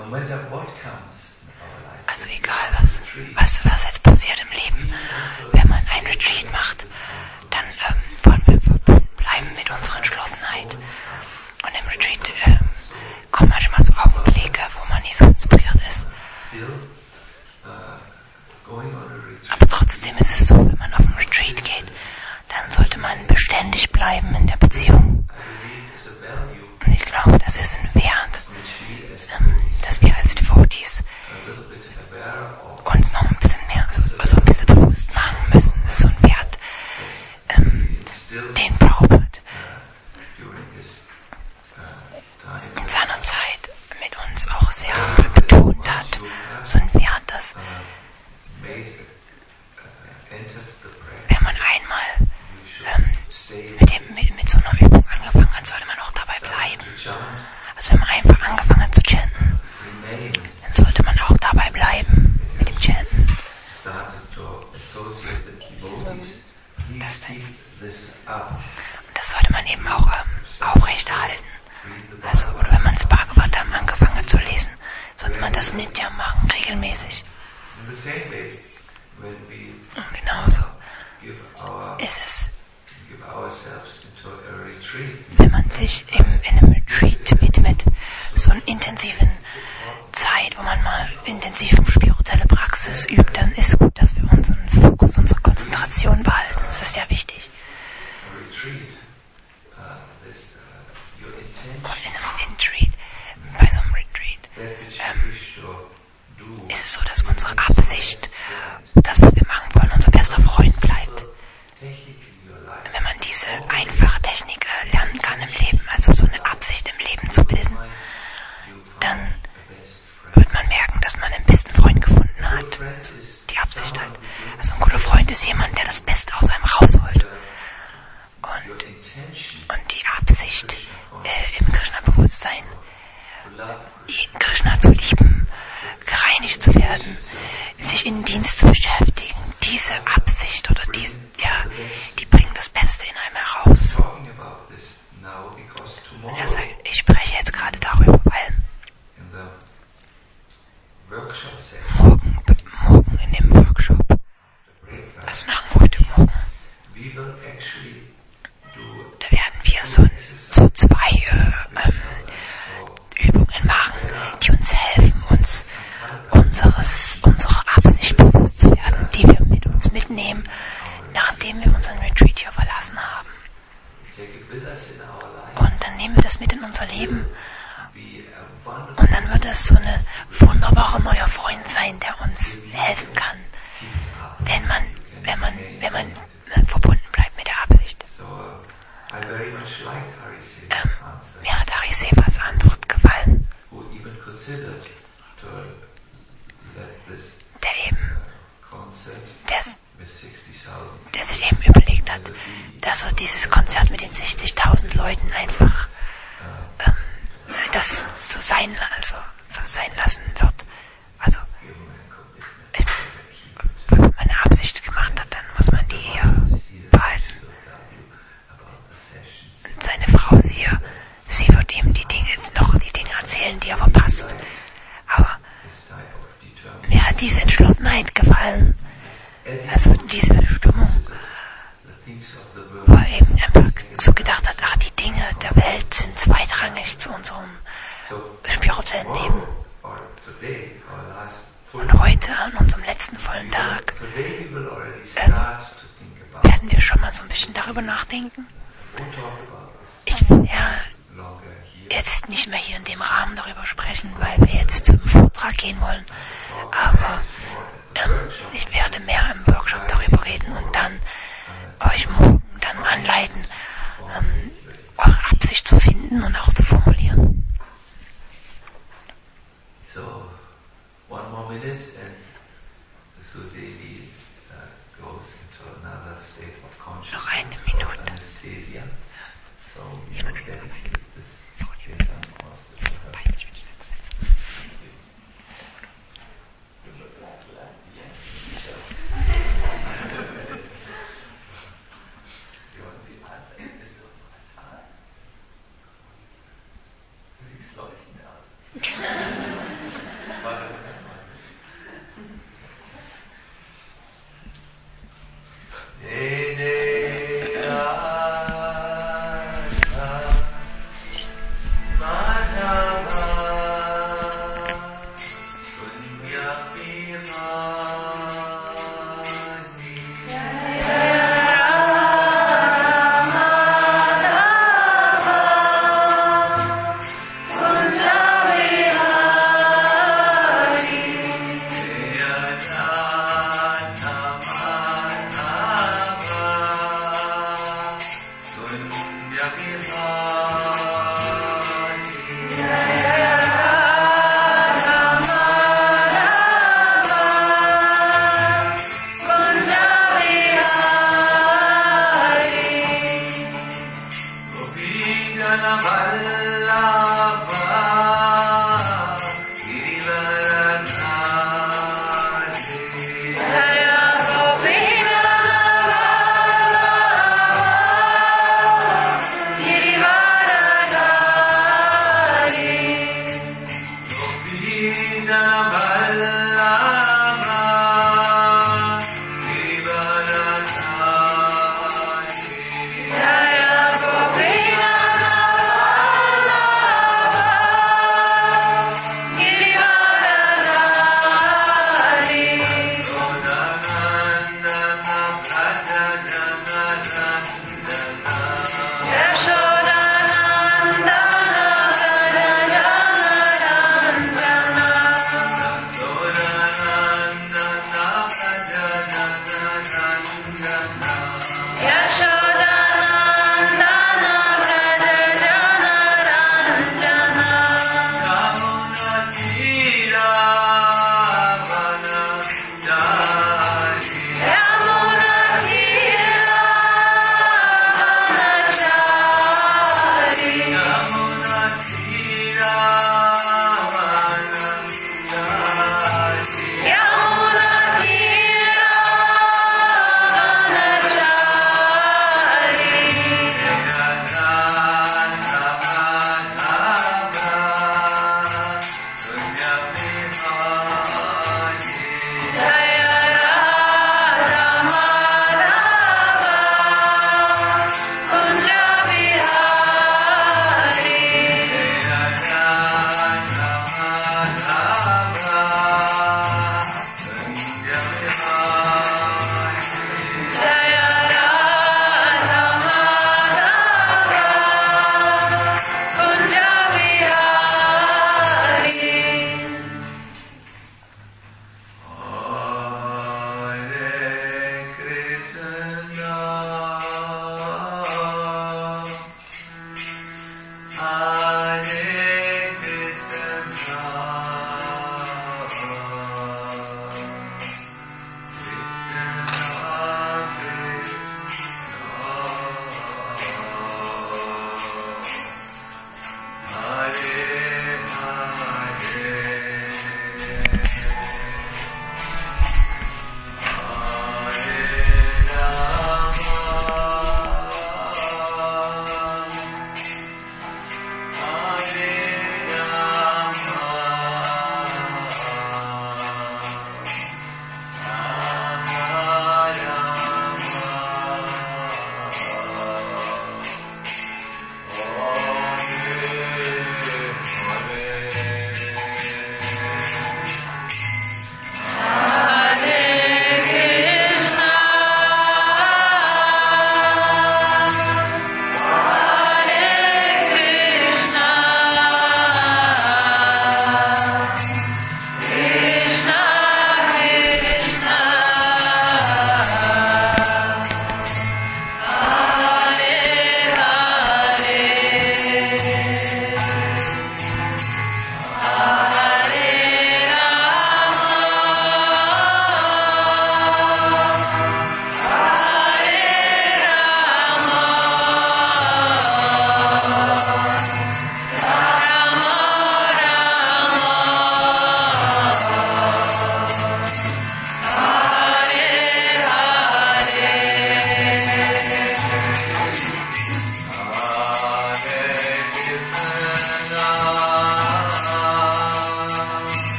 Also egal, was jetzt passiert im Leben, wenn man ein Retreat macht, dann wollen wir verbunden bleiben mit unserer Entschlossenheit. Und im Retreat kommen manchmal so Augenblicke, wo man nicht so inspiriert ist. Aber trotzdem ist es so, wenn man auf ein Retreat geht, dann sollte man beständig bleiben in der Beziehung. Und ich glaube, das ist ein Wert, dass wir als Devotees uns noch ein bisschen mehr, also ein bisschen bewusst machen müssen. Das ist so ein Wert, den Prabhupada in seiner Zeit mit uns auch sehr betont hat. So ein Wert, dass wenn man einmal mit so einer Übung angefangen hat, sollte man auch dabei bleiben. Also wenn man einfach angefangen hat zu chanten, dann sollte man auch dabei bleiben mit dem Chanten. Und das sollte man eben auch aufrechterhalten. Also, oder wenn man das Bhagavatam angefangen hat zu lesen, sollte man das Nitya machen, regelmäßig. Und genauso ist es, wenn man sich in einem Retreat widmet, so einer intensiven Zeit, wo man mal intensiv spirituelle Praxis übt, dann ist gut, dass wir unseren Fokus, unsere Konzentration behalten. Das ist ja wichtig. Und in einem Retreat, bei so einem Retreat, ist es so, dass unsere Absicht, das, was wir machen wollen, unser bester Freund bleibt. Wenn man diese einfache Technik lernen kann im Leben, also so eine Absicht im Leben zu bilden, dann wird man merken, dass man einen besten Freund gefunden hat. Die Absicht halt. Also ein guter Freund ist jemand, der das Beste aus einem rausholt. Und die Absicht im Krishna-Bewusstsein, Krishna zu lieben, gereinigt zu werden, sich in den Dienst zu beschäftigen, diese Absicht oder die bringt das Beste in einem heraus. Und er sagt, ich spreche jetzt gerade darüber, weil morgen in dem Workshop, also nach dem Frühstückmorgen, da werden wir so zwei Übungen machen, die uns helfen, uns unserer Absicht bewusst zu werden, die wir mit uns mitnehmen, nachdem wir unseren Retreat hier verlassen haben. Und dann nehmen wir das mit in unser Leben. Und dann wird es so eine wunderbare neuer Freund sein, der uns helfen kann, wenn man verbunden bleibt mit der Absicht. Mir hat Harisevas Antwort gefallen, der sich eben überlegt hat, dass er dieses Konzert mit den 60.000 Leuten einfach das so sein lassen wird. Also, wenn man eine Absicht gemacht hat, dann muss man die hier behalten. Und seine Frau, sie wird ihm die Dinge erzählen, die er verpasst. Aber mir hat diese Entschlossenheit gefallen. Also diese Stimmung, wo er eben einfach so gedacht hat, ach, die Dinge der Welt sind zweitrangig zu unserem spirituellen Leben. Und heute, an unserem letzten vollen Tag, werden wir schon mal so ein bisschen darüber nachdenken. Ich will ja jetzt nicht mehr hier in dem Rahmen darüber sprechen, weil wir jetzt zum Vortrag gehen wollen. Aber ich werde mehr im Workshop darüber reden und dann euch morgen dann anleiten, eure Absicht zu finden und auch zu formulieren. So, one more minute and Sudevi goes into another state of consciousness. Noch eine Minute. Anesthesia. So,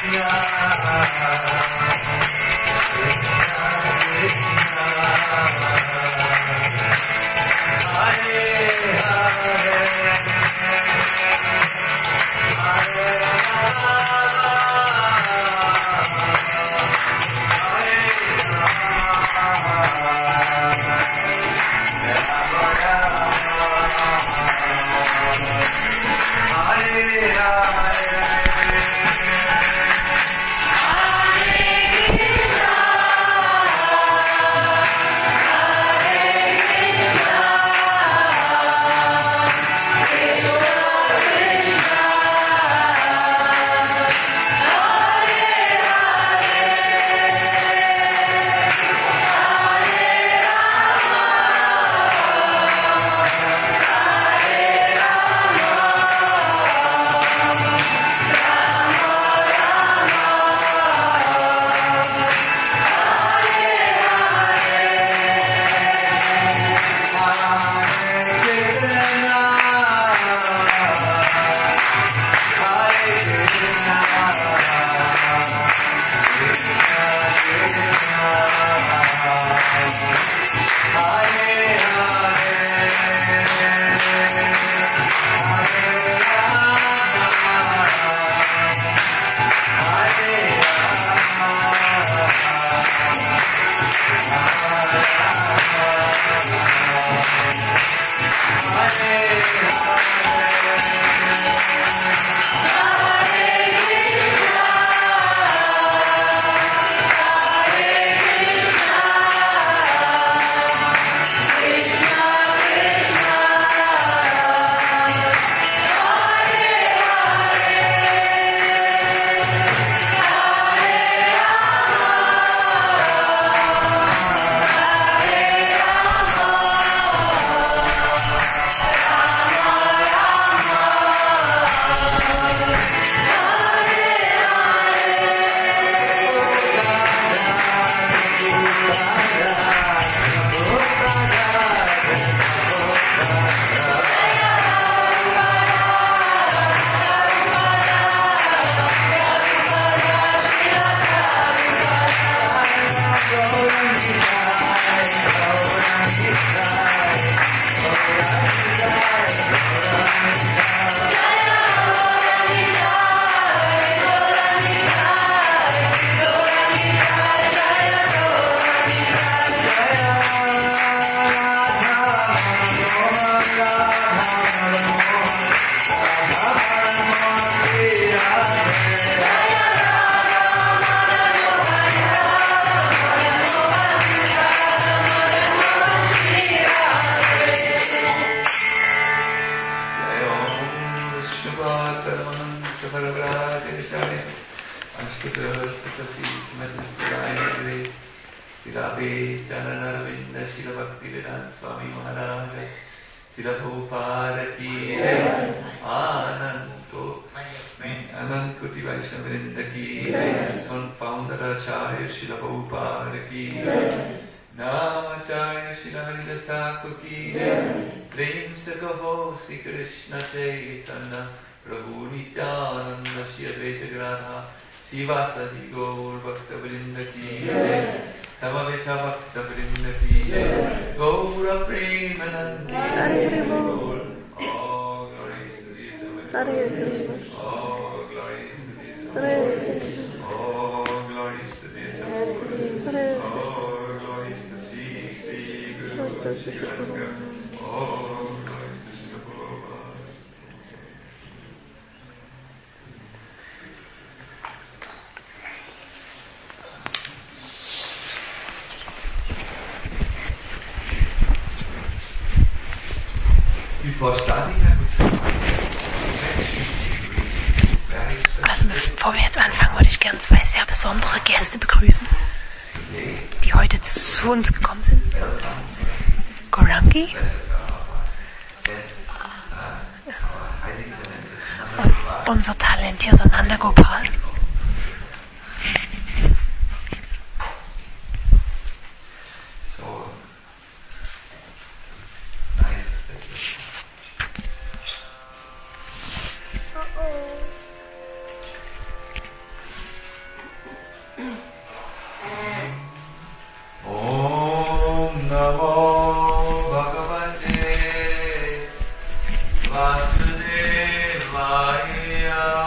Also bevor wir jetzt anfangen, würde ich gerne zwei sehr besondere Gäste begrüßen, die heute zu uns gekommen sind. Gorangi und unser talentierter Nanda Gopal. Om Namo Bhagavate Vasudevaya.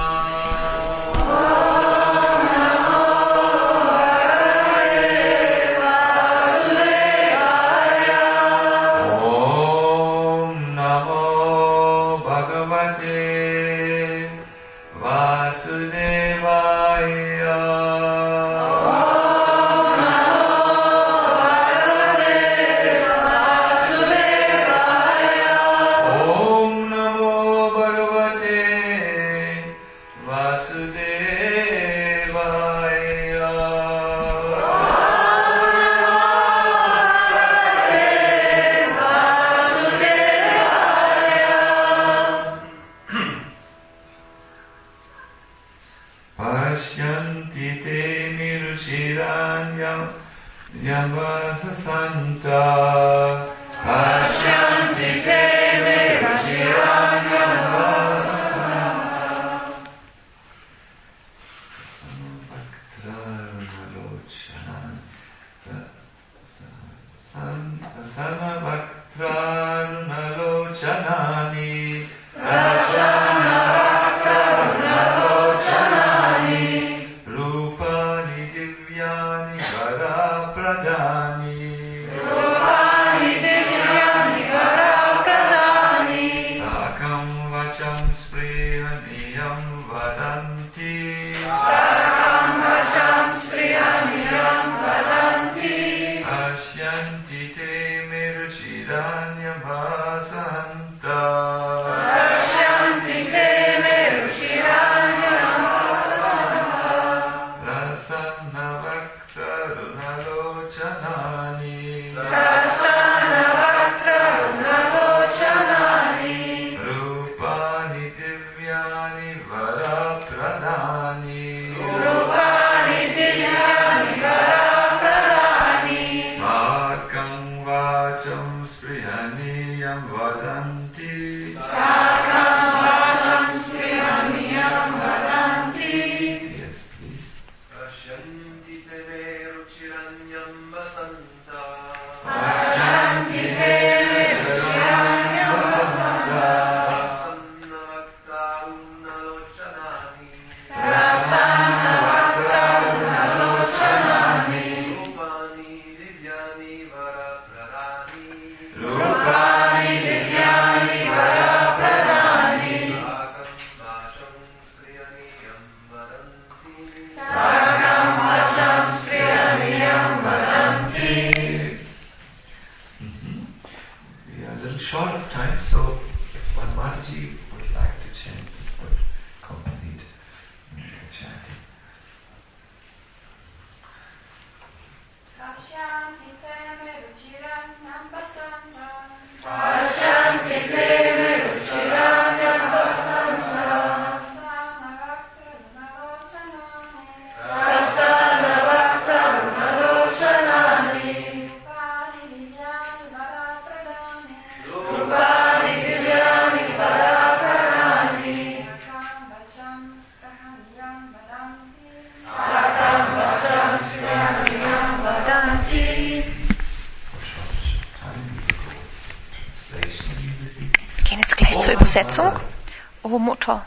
Übersetzung. O Mutter,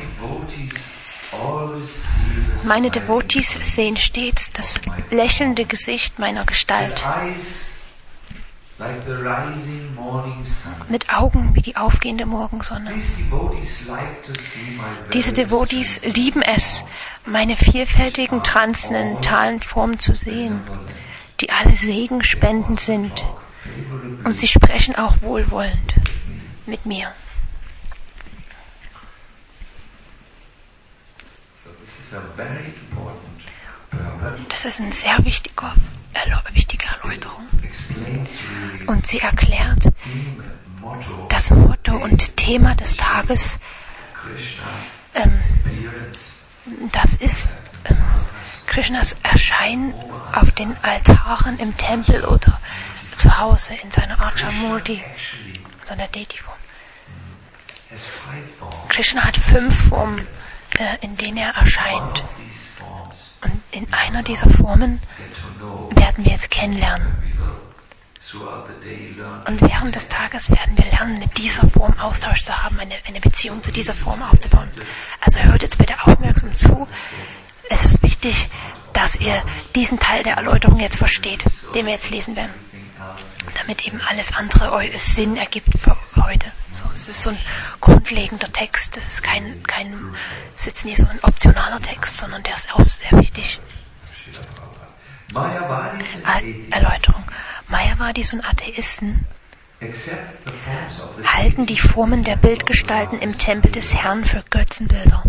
meine Devotees sehen stets das lächelnde Gesicht meiner Gestalt, mit Augen wie die aufgehende Morgensonne. Diese Devotees lieben es, meine vielfältigen transzendentalen Formen zu sehen, die alle segenspendend sind, und sie sprechen auch wohlwollend mit mir. Das ist eine sehr wichtige Erläuterung. Und sie erklärt das Motto und Thema des Tages. Das ist Krishnas Erscheinen auf den Altaren im Tempel oder zu Hause in seiner Archamurti, seiner Deity-Form. Krishna hat 5 Formen, in denen er erscheint. Und in einer dieser Formen werden wir jetzt kennenlernen. Und während des Tages werden wir lernen, mit dieser Form Austausch zu haben, eine Beziehung zu dieser Form aufzubauen. Also hört jetzt bitte aufmerksam zu. Es ist wichtig, dass ihr diesen Teil der Erläuterung jetzt versteht, den wir jetzt lesen werden, damit eben alles andere Sinn ergibt für heute. So, es ist so ein grundlegender Text. Das ist ist jetzt nicht so ein optionaler Text, sondern der ist auch sehr wichtig. Erläuterung. Mayavadis und Atheisten halten die Formen der Bildgestalten im Tempel des Herrn für Götzenbilder.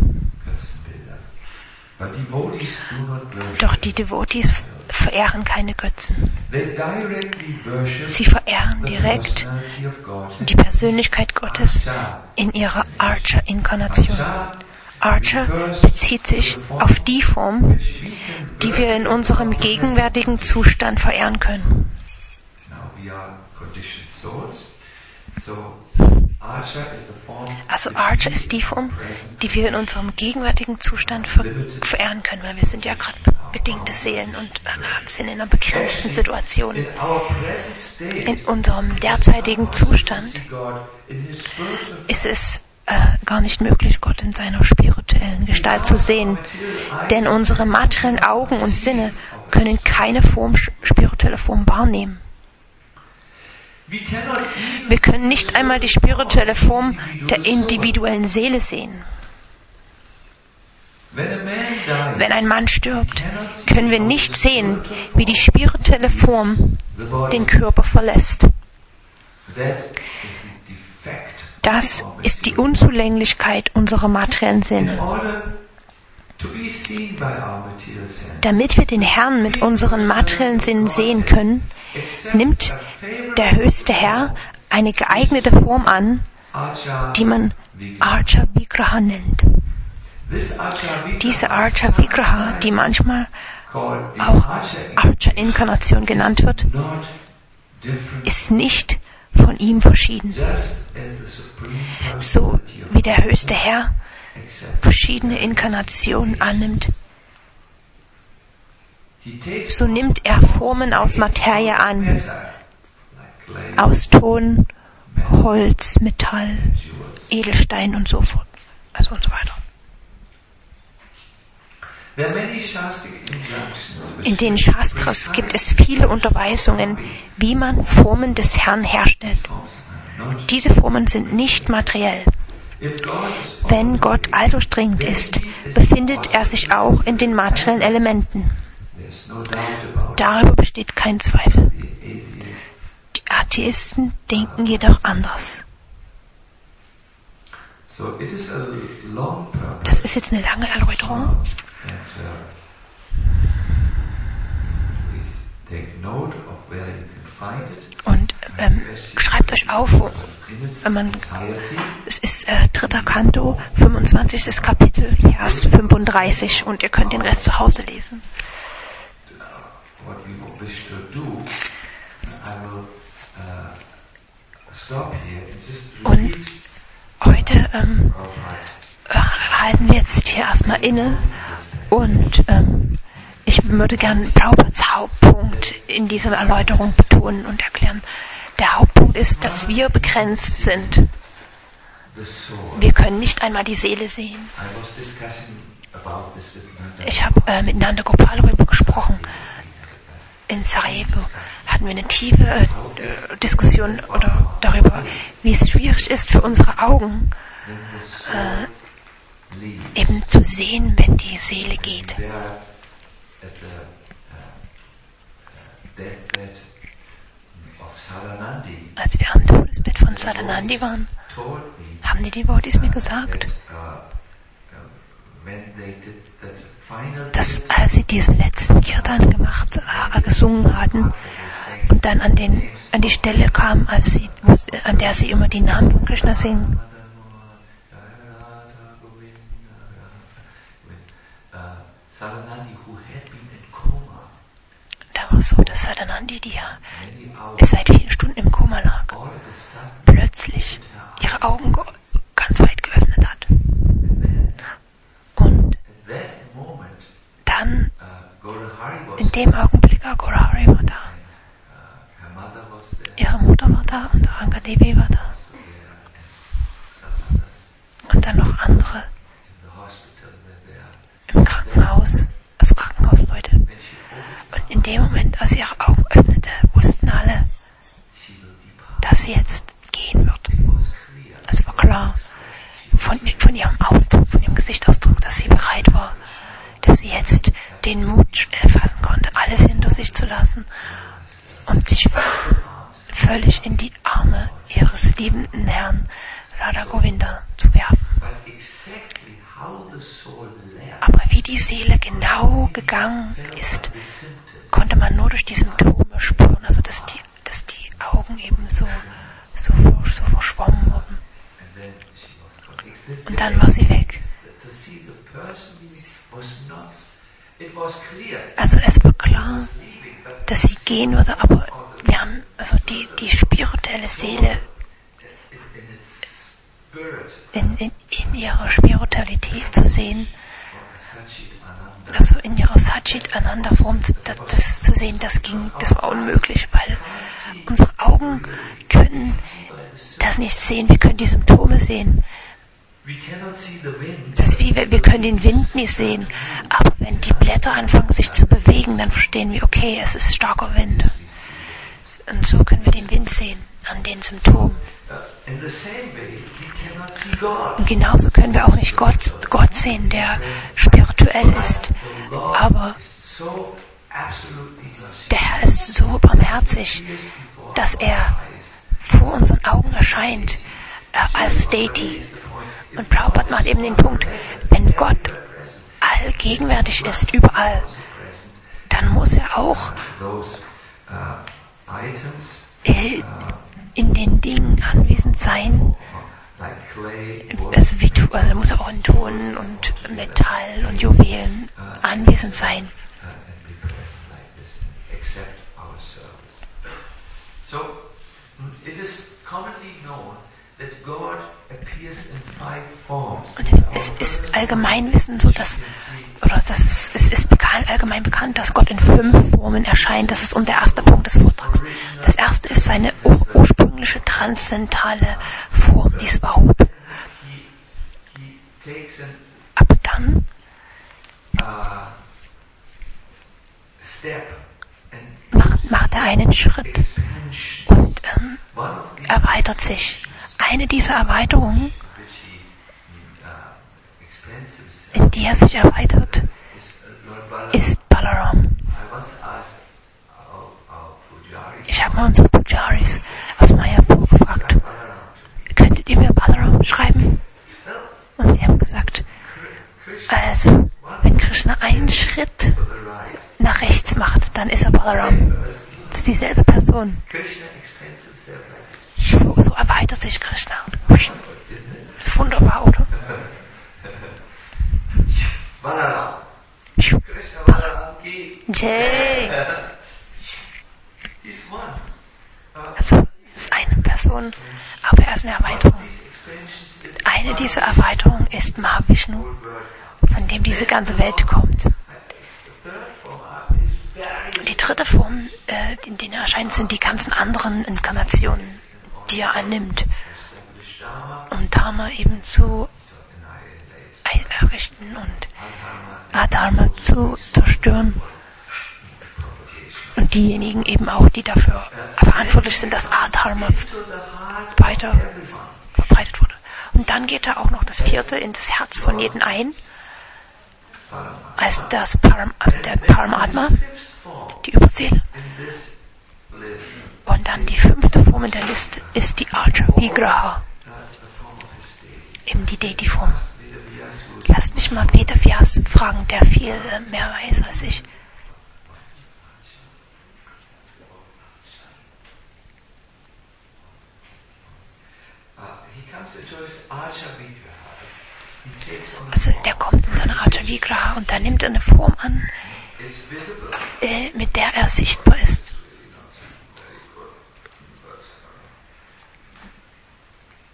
Doch die Devotees verehren keine Götzen. Sie verehren direkt die Persönlichkeit Gottes in ihrer Archa-Inkarnation. Archa bezieht sich auf die Form, die wir in unserem gegenwärtigen Zustand verehren können. Also Archa ist die Form, die wir in unserem gegenwärtigen Zustand verehren können, weil wir sind ja gerade bedingte Seelen und sind in einer begrenzten Situation. In unserem derzeitigen Zustand ist es gar nicht möglich, Gott in seiner spirituellen Gestalt zu sehen, denn unsere materiellen Augen und Sinne können keine spirituelle Form wahrnehmen. Wir können nicht einmal die spirituelle Form der individuellen Seele sehen. Wenn ein Mann stirbt, können wir nicht sehen, wie die spirituelle Form den Körper verlässt. Das ist die Unzulänglichkeit unserer materiellen Sinne. Damit wir den Herrn mit unseren materiellen Sinnen sehen können, nimmt der höchste Herr eine geeignete Form an, die man Archa Vigraha nennt. Diese Archa Vigraha, die manchmal auch Archa Inkarnation genannt wird, ist nicht von ihm verschieden. So wie der höchste Herr verschiedene Inkarnationen annimmt, so nimmt er Formen aus Materie an, aus Ton, Holz, Metall, Edelstein und so fort, also und so weiter. In den Shastras gibt es viele Unterweisungen, wie man Formen des Herrn herstellt. Diese Formen sind nicht materiell. Wenn Gott alldurchdringend ist, befindet er sich auch in den materiellen Elementen. Darüber besteht kein Zweifel. Die Atheisten denken jedoch anders. Das ist jetzt eine lange Erläuterung. Und schreibt euch auf, es ist 3. Kanto, 25. Kapitel, Vers 35 und ihr könnt den Rest zu Hause lesen. Und heute halten wir jetzt hier erstmal inne und ich würde gerne Prabhupads Hauptpunkt in dieser Erläuterung betonen und erklären. Der Hauptpunkt ist, dass wir begrenzt sind. Wir können nicht einmal die Seele sehen. Ich habe mit Nanda Gopal darüber gesprochen. In Sarajevo hatten wir eine tiefe Diskussion darüber, wie es schwierig ist für unsere Augen, eben zu sehen, wenn die Seele geht. Als wir am Todesbett von Sadanandi waren, haben die Devotees mir gesagt, dass als sie diesen letzten Kirtan gesungen hatten und dann an die Stelle kamen, an der sie immer die Namen von Krishna singen, da war es so, dass Sadanandi, die ja seit 4 Stunden im Koma lag, plötzlich ihre Augen ganz weit geöffnet hat. Und dann In dem Augenblick Aghora Hari war da. Ihre Mutter war da und Ranga Devi war da. Und dann noch andere im Krankenhaus, also Krankenhausleute. Und in dem Moment, als sie ihre Augen öffnete, wussten alle, dass sie jetzt gehen wird. Es war klar, von ihrem Ausdruck, von ihrem Gesichtsausdruck, dass sie bereit war, dass sie jetzt den Mut fassen konnte, alles hinter sich zu lassen und sich völlig in die Arme ihres liebenden Herrn Radha Govinda zu werfen. Aber wie die Seele genau gegangen ist, konnte man nur durch die Symptome spüren, also dass die Augen eben so verschwommen wurden. Und dann war sie weg. Also es war klar, dass sie gehen würde, aber wir haben also die spirituelle Seele in ihrer Spiritualität zu sehen, also in ihrer Satchit Ananda Form, das zu sehen, das war unmöglich, weil unsere Augen können das nicht sehen, wir können die Symptome sehen. Das ist wie, wir können den Wind nicht sehen, aber wenn die Blätter anfangen sich zu bewegen, dann verstehen wir, okay, es ist starker Wind. Und so können wir den Wind sehen, an den Symptomen. Und genauso können wir auch nicht Gott sehen, der spirituell ist. Aber der Herr ist so barmherzig, dass er vor unseren Augen erscheint als Deity. Und Prabhupada macht eben den Punkt, wenn Gott allgegenwärtig ist, überall, dann muss er auch in den Dingen anwesend sein. Also muss er auch in Ton und Metall und Juwelen anwesend sein. Und es ist Allgemeinwissen so, es ist allgemein bekannt, dass Gott in 5 Formen erscheint. Das ist der erste Punkt des Vortrags. Das erste ist seine ursprüngliche transzendentale Form, die Swarup. Aber dann macht er einen Schritt und erweitert sich. Eine dieser Erweiterungen, in die er sich erweitert, ist Balaram. Ich habe mal unsere Pujaris aus Mayapur gefragt, könntet ihr mir Balaram schreiben? Und sie haben gesagt, also, wenn Krishna einen Schritt nach rechts macht, dann ist er Balaram. Das ist dieselbe Person. So erweitert sich Krishna. Das ist wunderbar, oder? Balaram. Jay. Also, es ist eine Person, aber er ist eine Erweiterung. Eine dieser Erweiterungen ist Mahavishnu, von dem diese ganze Welt kommt. Die dritte Form, in der er erscheint, sind die ganzen anderen Inkarnationen, die er annimmt, um Dharma eben zu errichten und Adharma zu zerstören. Und diejenigen eben auch, die dafür verantwortlich sind, dass Adharma weiter verbreitet wurde. Und dann geht er auch noch das 4. in das Herz von jedem ein, als der Paramatma, die Überseele. Und dann die 5. Form in der Liste ist die Archa Vigraha, eben die Deity-Form. Lasst mich mal Peter Vyas fragen, der viel mehr weiß als ich. Also der kommt in seine Archa Vigraha und da nimmt er eine Form an, mit der er sichtbar ist.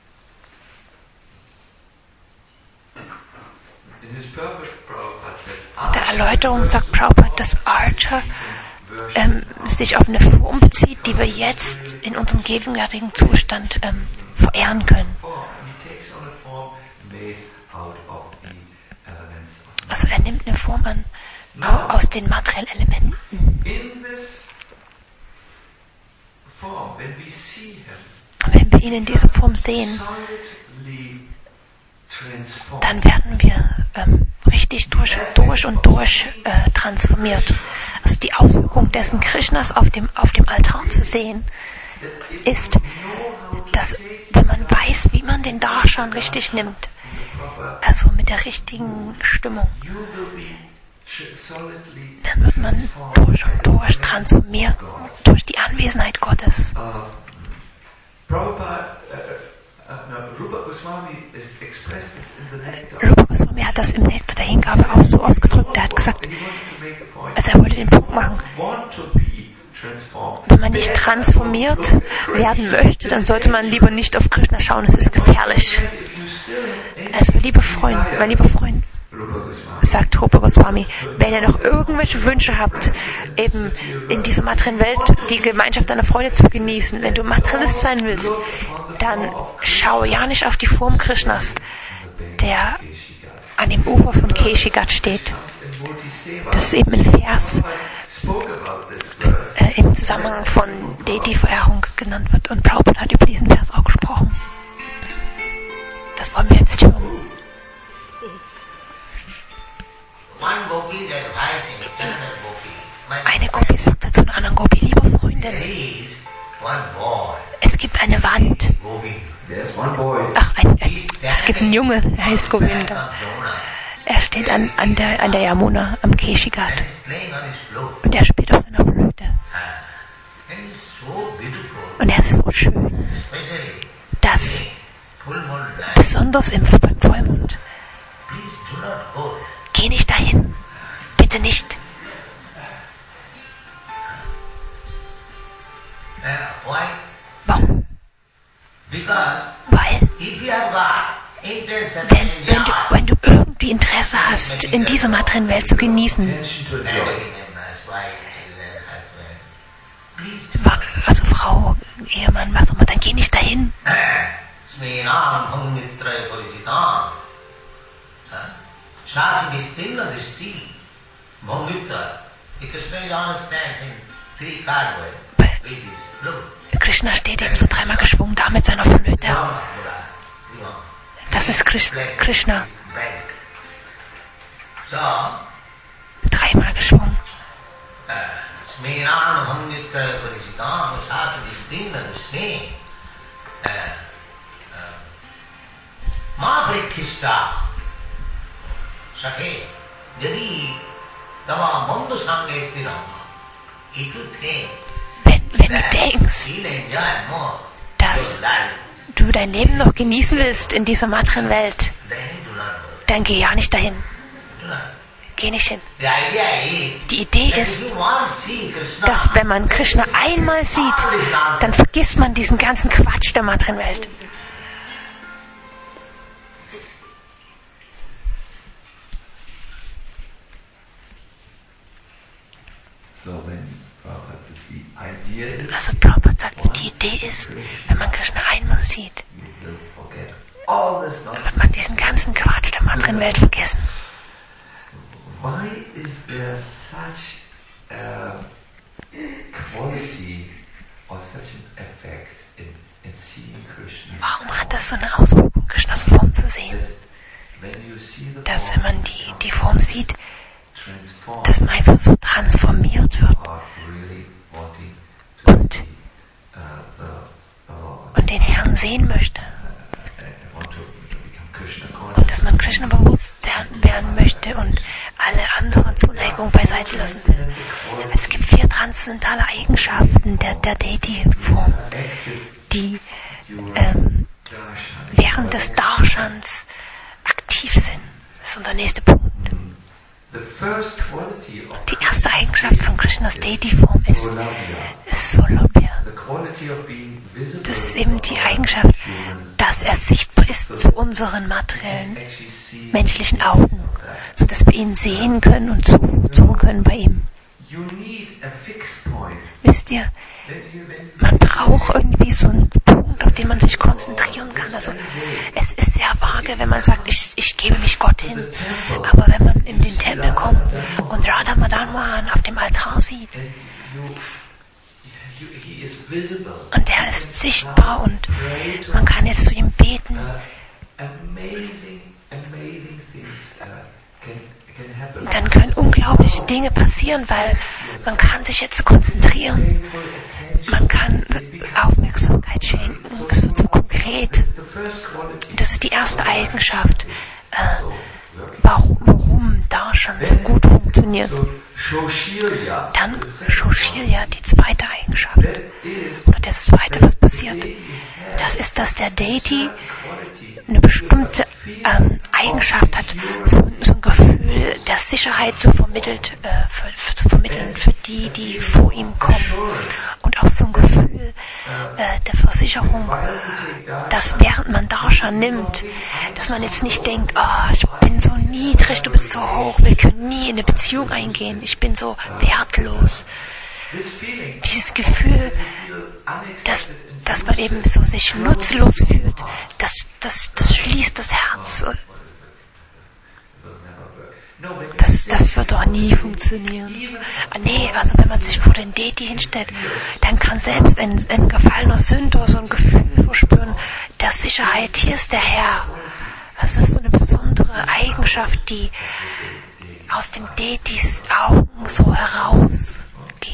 In his purpose, Prabhupada said, der Erläuterung sagt Prabhupada, dass Archa sich auf eine Form bezieht, die wir jetzt in unserem gegenwärtigen Zustand verehren können. Also er nimmt eine Form an aus den materiellen Elementen. Wenn wir ihn in dieser Form sehen, dann werden wir richtig durch und durch transformiert. Also die Auswirkung dessen Krishnas auf dem Altar zu sehen, ist, dass wenn man weiß, wie man den Darshan richtig nimmt, also mit der richtigen Stimmung, dann wird man durch und durch transformiert durch die Anwesenheit Gottes. Rupa Goswami hat das im Nektar der Hingabe auch so ausgedrückt. Er hat gesagt, also er wollte den Punkt machen, wenn man nicht transformiert werden möchte, dann sollte man lieber nicht auf Krishna schauen, es ist gefährlich. Also mein lieber Freund, sagt Rupa Goswami, wenn ihr noch irgendwelche Wünsche habt, eben in dieser materiellen Welt die Gemeinschaft deiner Freunde zu genießen, wenn du Materialist sein willst, dann schau ja nicht auf die Form Krishnas, der an dem Ufer von Keshigat steht. Das ist eben ein Vers im Zusammenhang von Deity-Verehrung genannt wird. Und Prabhupada hat über diesen Vers auch gesprochen. Das wollen wir jetzt hören. Eine Gopi sagte zu einer anderen Gopi, liebe Freundin, es gibt eine Wand. Es gibt einen Junge, er heißt Govinda. Er steht an der Yamuna, am Keshigat. Und er spielt auf seiner Flöte. Und er ist so schön, dass besonders beim Vollmond, geh nicht dahin, bitte nicht. Warum? Weil, wenn du irgendwie Interesse hast, in dieser materiellen Welt zu genießen, also Frau, Ehemann, was auch immer, dann geh nicht dahin. Krishna steht eben so dreimal geschwungen da mit seiner Flöte. Das ist Krishna. Dreimal geschwungen. Wenn du denkst, dass du dein Leben noch genießen willst in dieser materiellen Welt, dann geh ja nicht dahin. Geh nicht hin. Die Idee ist, dass wenn man Krishna einmal sieht, dann vergisst man diesen ganzen Quatsch der materiellen Welt. Also Prabhupada sagt, die Idee ist, wenn man Krishna einmal sieht, dann wird man diesen ganzen Quatsch der materiellen Welt vergessen. Why is there such a quality or such an effect in seeing Krishna? Warum hat das so eine Auswirkung, Krishnas Form zu sehen? Dass wenn man die Form sieht, dass man einfach so transformiert wird und den Herrn sehen möchte. Und dass man Krishna bewusst werden möchte und alle anderen Zuneigungen beiseite lassen will. Es gibt 4 transzendentale Eigenschaften der Deity-Form, die während des Darshans aktiv sind. Das ist unser nächster Punkt. Die erste Eigenschaft von Krishnas Deity-Form ist Solabhya. Das ist eben die Eigenschaft, dass er sichtbar ist zu unseren materiellen, menschlichen Augen, sodass wir ihn sehen können und zuhören können bei ihm. Wisst ihr, man braucht irgendwie so einen Punkt, auf den man sich konzentrieren kann. Also es ist sehr vage, wenn man sagt, ich gebe mich Gott hin. Aber wenn man in den Tempel kommt und Radha Madan auf dem Altar sieht und er ist sichtbar und man kann jetzt zu ihm beten, dann können unglaubliche Dinge passieren, weil man kann sich jetzt konzentrieren, man kann Aufmerksamkeit schenken, es wird so konkret. Das ist die erste Eigenschaft, warum Darshan so gut funktioniert. Dann Shoshilya, die zweite Eigenschaft. Oder das zweite, was passiert. Das ist, dass der Deity eine bestimmte Eigenschaft hat, so ein Gefühl der Sicherheit zu vermitteln für die vor ihm kommen. Und auch so ein Gefühl der Versicherung, dass während man Darshan nimmt, dass man jetzt nicht denkt, ich bin so niedrig, du bist so hoch, wir können nie in eine Beziehung eingehen, ich bin so wertlos. Dieses Gefühl, dass man eben so sich nutzlos fühlt, das schließt das Herz. Das wird doch nie funktionieren. Nee, also wenn man sich vor den Deity hinstellt, dann kann selbst ein gefallener Sünder so ein Gefühl verspüren der Sicherheit, hier ist der Herr. Das ist so eine besondere Eigenschaft, die aus dem Deitys Augen so herausgehen.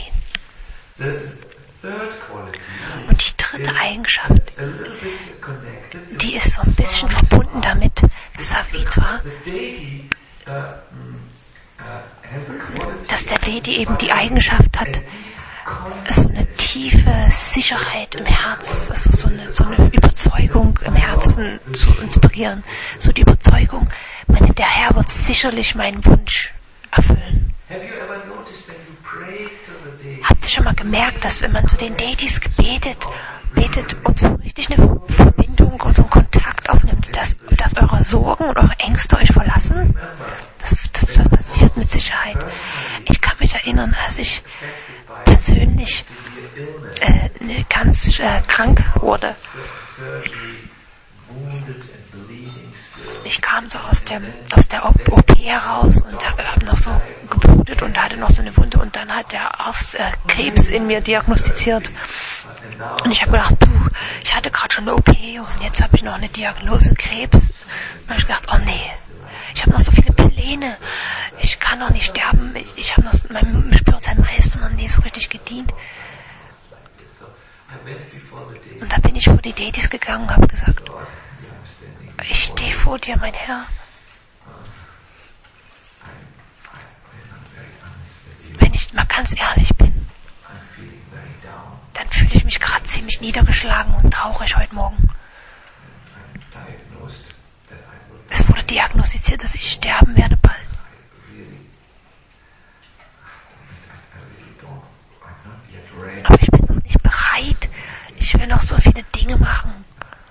Und die dritte Eigenschaft, die ist so ein bisschen verbunden damit, Savitva, dass der Deity eben die Eigenschaft hat, so eine tiefe Sicherheit im Herz, also so eine Überzeugung im Herzen zu inspirieren. So die Überzeugung, der Herr wird sicherlich meinen Wunsch erfüllen. Habt ihr schon mal gemerkt, dass wenn man zu den Deities betet und so richtig eine Verbindung und so einen Kontakt aufnimmt, dass eure Sorgen und eure Ängste euch verlassen? Das passiert mit Sicherheit. Ich kann mich erinnern, als ich persönlich ganz krank wurde. Ich kam so aus der OP heraus und habe noch so geblutet und hatte noch so eine Wunde und dann hat der Arzt Krebs in mir diagnostiziert. Und ich habe gedacht, ich hatte gerade schon eine OP und jetzt habe ich noch eine Diagnose Krebs. Und dann habe ich gedacht, oh nee, ich habe noch so viele Pläne, ich kann noch nicht sterben, ich habe noch meinem spirituellen Meister noch nie so richtig gedient. Und da bin ich vor die Deities gegangen und habe gesagt, ich stehe vor dir, mein Herr. Wenn ich mal ganz ehrlich bin, dann fühle ich mich gerade ziemlich niedergeschlagen und traurig heute Morgen. Es wurde diagnostiziert, dass ich sterben werde bald. Aber ich bin noch nicht bereit. Ich will noch so viele Dinge machen.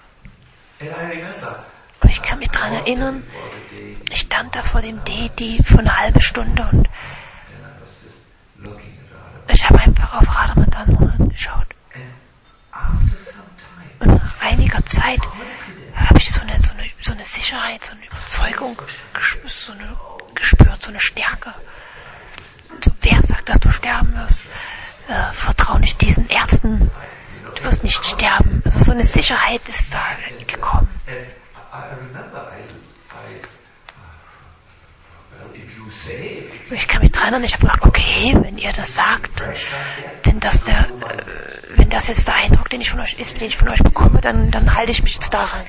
Und ich kann mich daran erinnern, ich stand da vor dem Deity für eine halbe Stunde und ich habe einfach auf Radha Madan angeschaut. Und nach einiger Zeit habe ich so eine Sicherheit, so eine Überzeugung gespürt, so eine Stärke. So, wer sagt, dass du sterben wirst? Vertrau nicht diesen Ärzten. Du wirst nicht sterben. Also so eine Sicherheit ist da gekommen. Ich kann mich dran erinnern, ich habe gedacht, okay, wenn ihr das sagt, wenn das jetzt der Eindruck, den ich von euch bekomme, dann halte ich mich jetzt daran.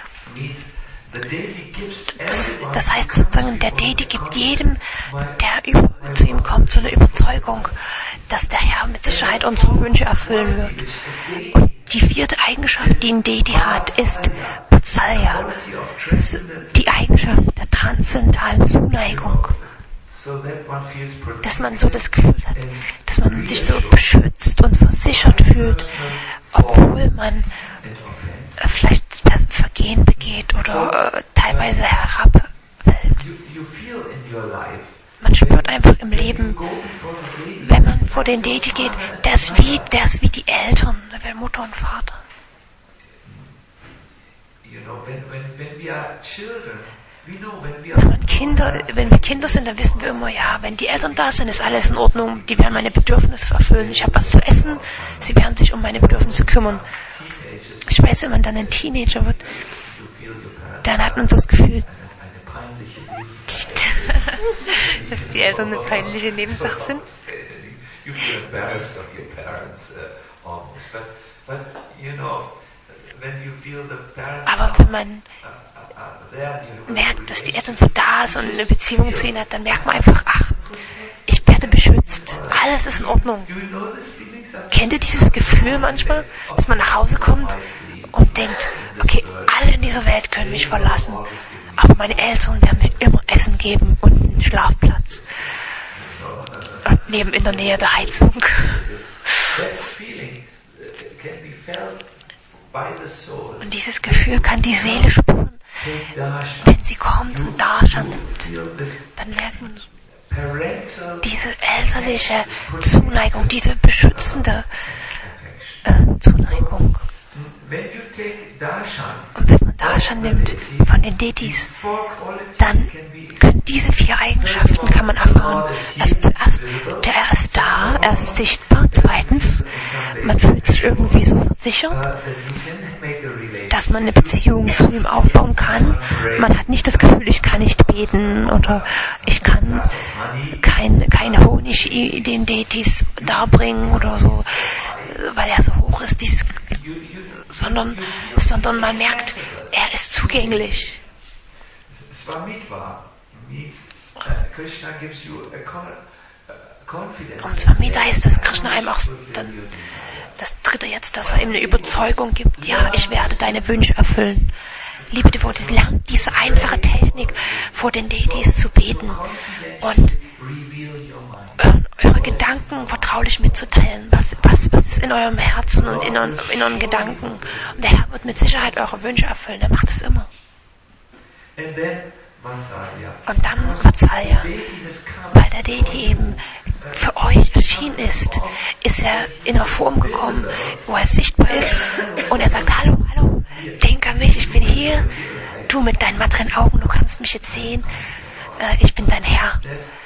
Das heißt sozusagen, der Deity gibt jedem, der zu ihm kommt, so eine Überzeugung, dass der Herr mit Sicherheit unsere Wünsche erfüllen wird. Und die vierte Eigenschaft, die ein Deity hat, ist Vatsalya, die Eigenschaft der transzendentalen Zuneigung. dass man so das Gefühl hat, dass man sich so beschützt und versichert fühlt, obwohl man vielleicht Vergehen begeht oder teilweise herabfällt. Man spürt einfach im Leben, wenn man vor den Deity geht, der ist wie die Eltern, wie Mutter und Vater. Wenn wir Kinder sind, dann wissen wir immer, ja, wenn die Eltern da sind, ist alles in Ordnung, die werden meine Bedürfnisse erfüllen, ich habe was zu essen, sie werden sich um meine Bedürfnisse kümmern. Ich weiß, wenn man dann ein Teenager wird, dann hat man so das Gefühl, dass die Eltern eine peinliche Nebensache sind. Aber wenn man merkt, dass die Eltern so da sind und eine Beziehung zu ihnen hat, dann merkt man einfach, ach, ich werde beschützt, alles ist in Ordnung. Kennt ihr dieses Gefühl manchmal, dass man nach Hause kommt und denkt, okay, alle in dieser Welt können mich verlassen, aber meine Eltern werden mir immer Essen geben und einen Schlafplatz und leben in der Nähe der Heizung. Und dieses Gefühl kann die Seele spüren, wenn sie kommt und Darshan nimmt. Dann merkt man diese elterliche Zuneigung, diese beschützende Zuneigung. Und wenn man Darshan nimmt von den Deities, dann können diese 4 Eigenschaften kann man erfahren. Also zuerst, er ist da, er ist sichtbar. Zweitens, man fühlt sich irgendwie so versichert, dass man eine Beziehung zu ihm aufbauen kann. Man hat nicht das Gefühl, ich kann nicht beten oder ich kann kein Honig den Deities darbringen oder so, weil er so hoch ist, sondern man merkt, er ist zugänglich. Und Swamita heißt, dass Krishna einem auch das dritte jetzt, dass er ihm eine Überzeugung gibt, ja, ich werde deine Wünsche erfüllen. Liebe Devotees, lernt diese einfache Technik, vor den Deities zu beten und eure Gedanken vertraulich mitzuteilen, was ist in eurem Herzen und in euren Gedanken. Und der Herr wird mit Sicherheit eure Wünsche erfüllen, er macht es immer. Und dann Vatsalya, weil der Deity eben für euch erschienen ist er in einer Form gekommen, wo er sichtbar ist und er sagt, hallo, denk an mich, ich bin hier, du mit deinen materiellen Augen, du kannst mich jetzt sehen, ich bin dein Herr.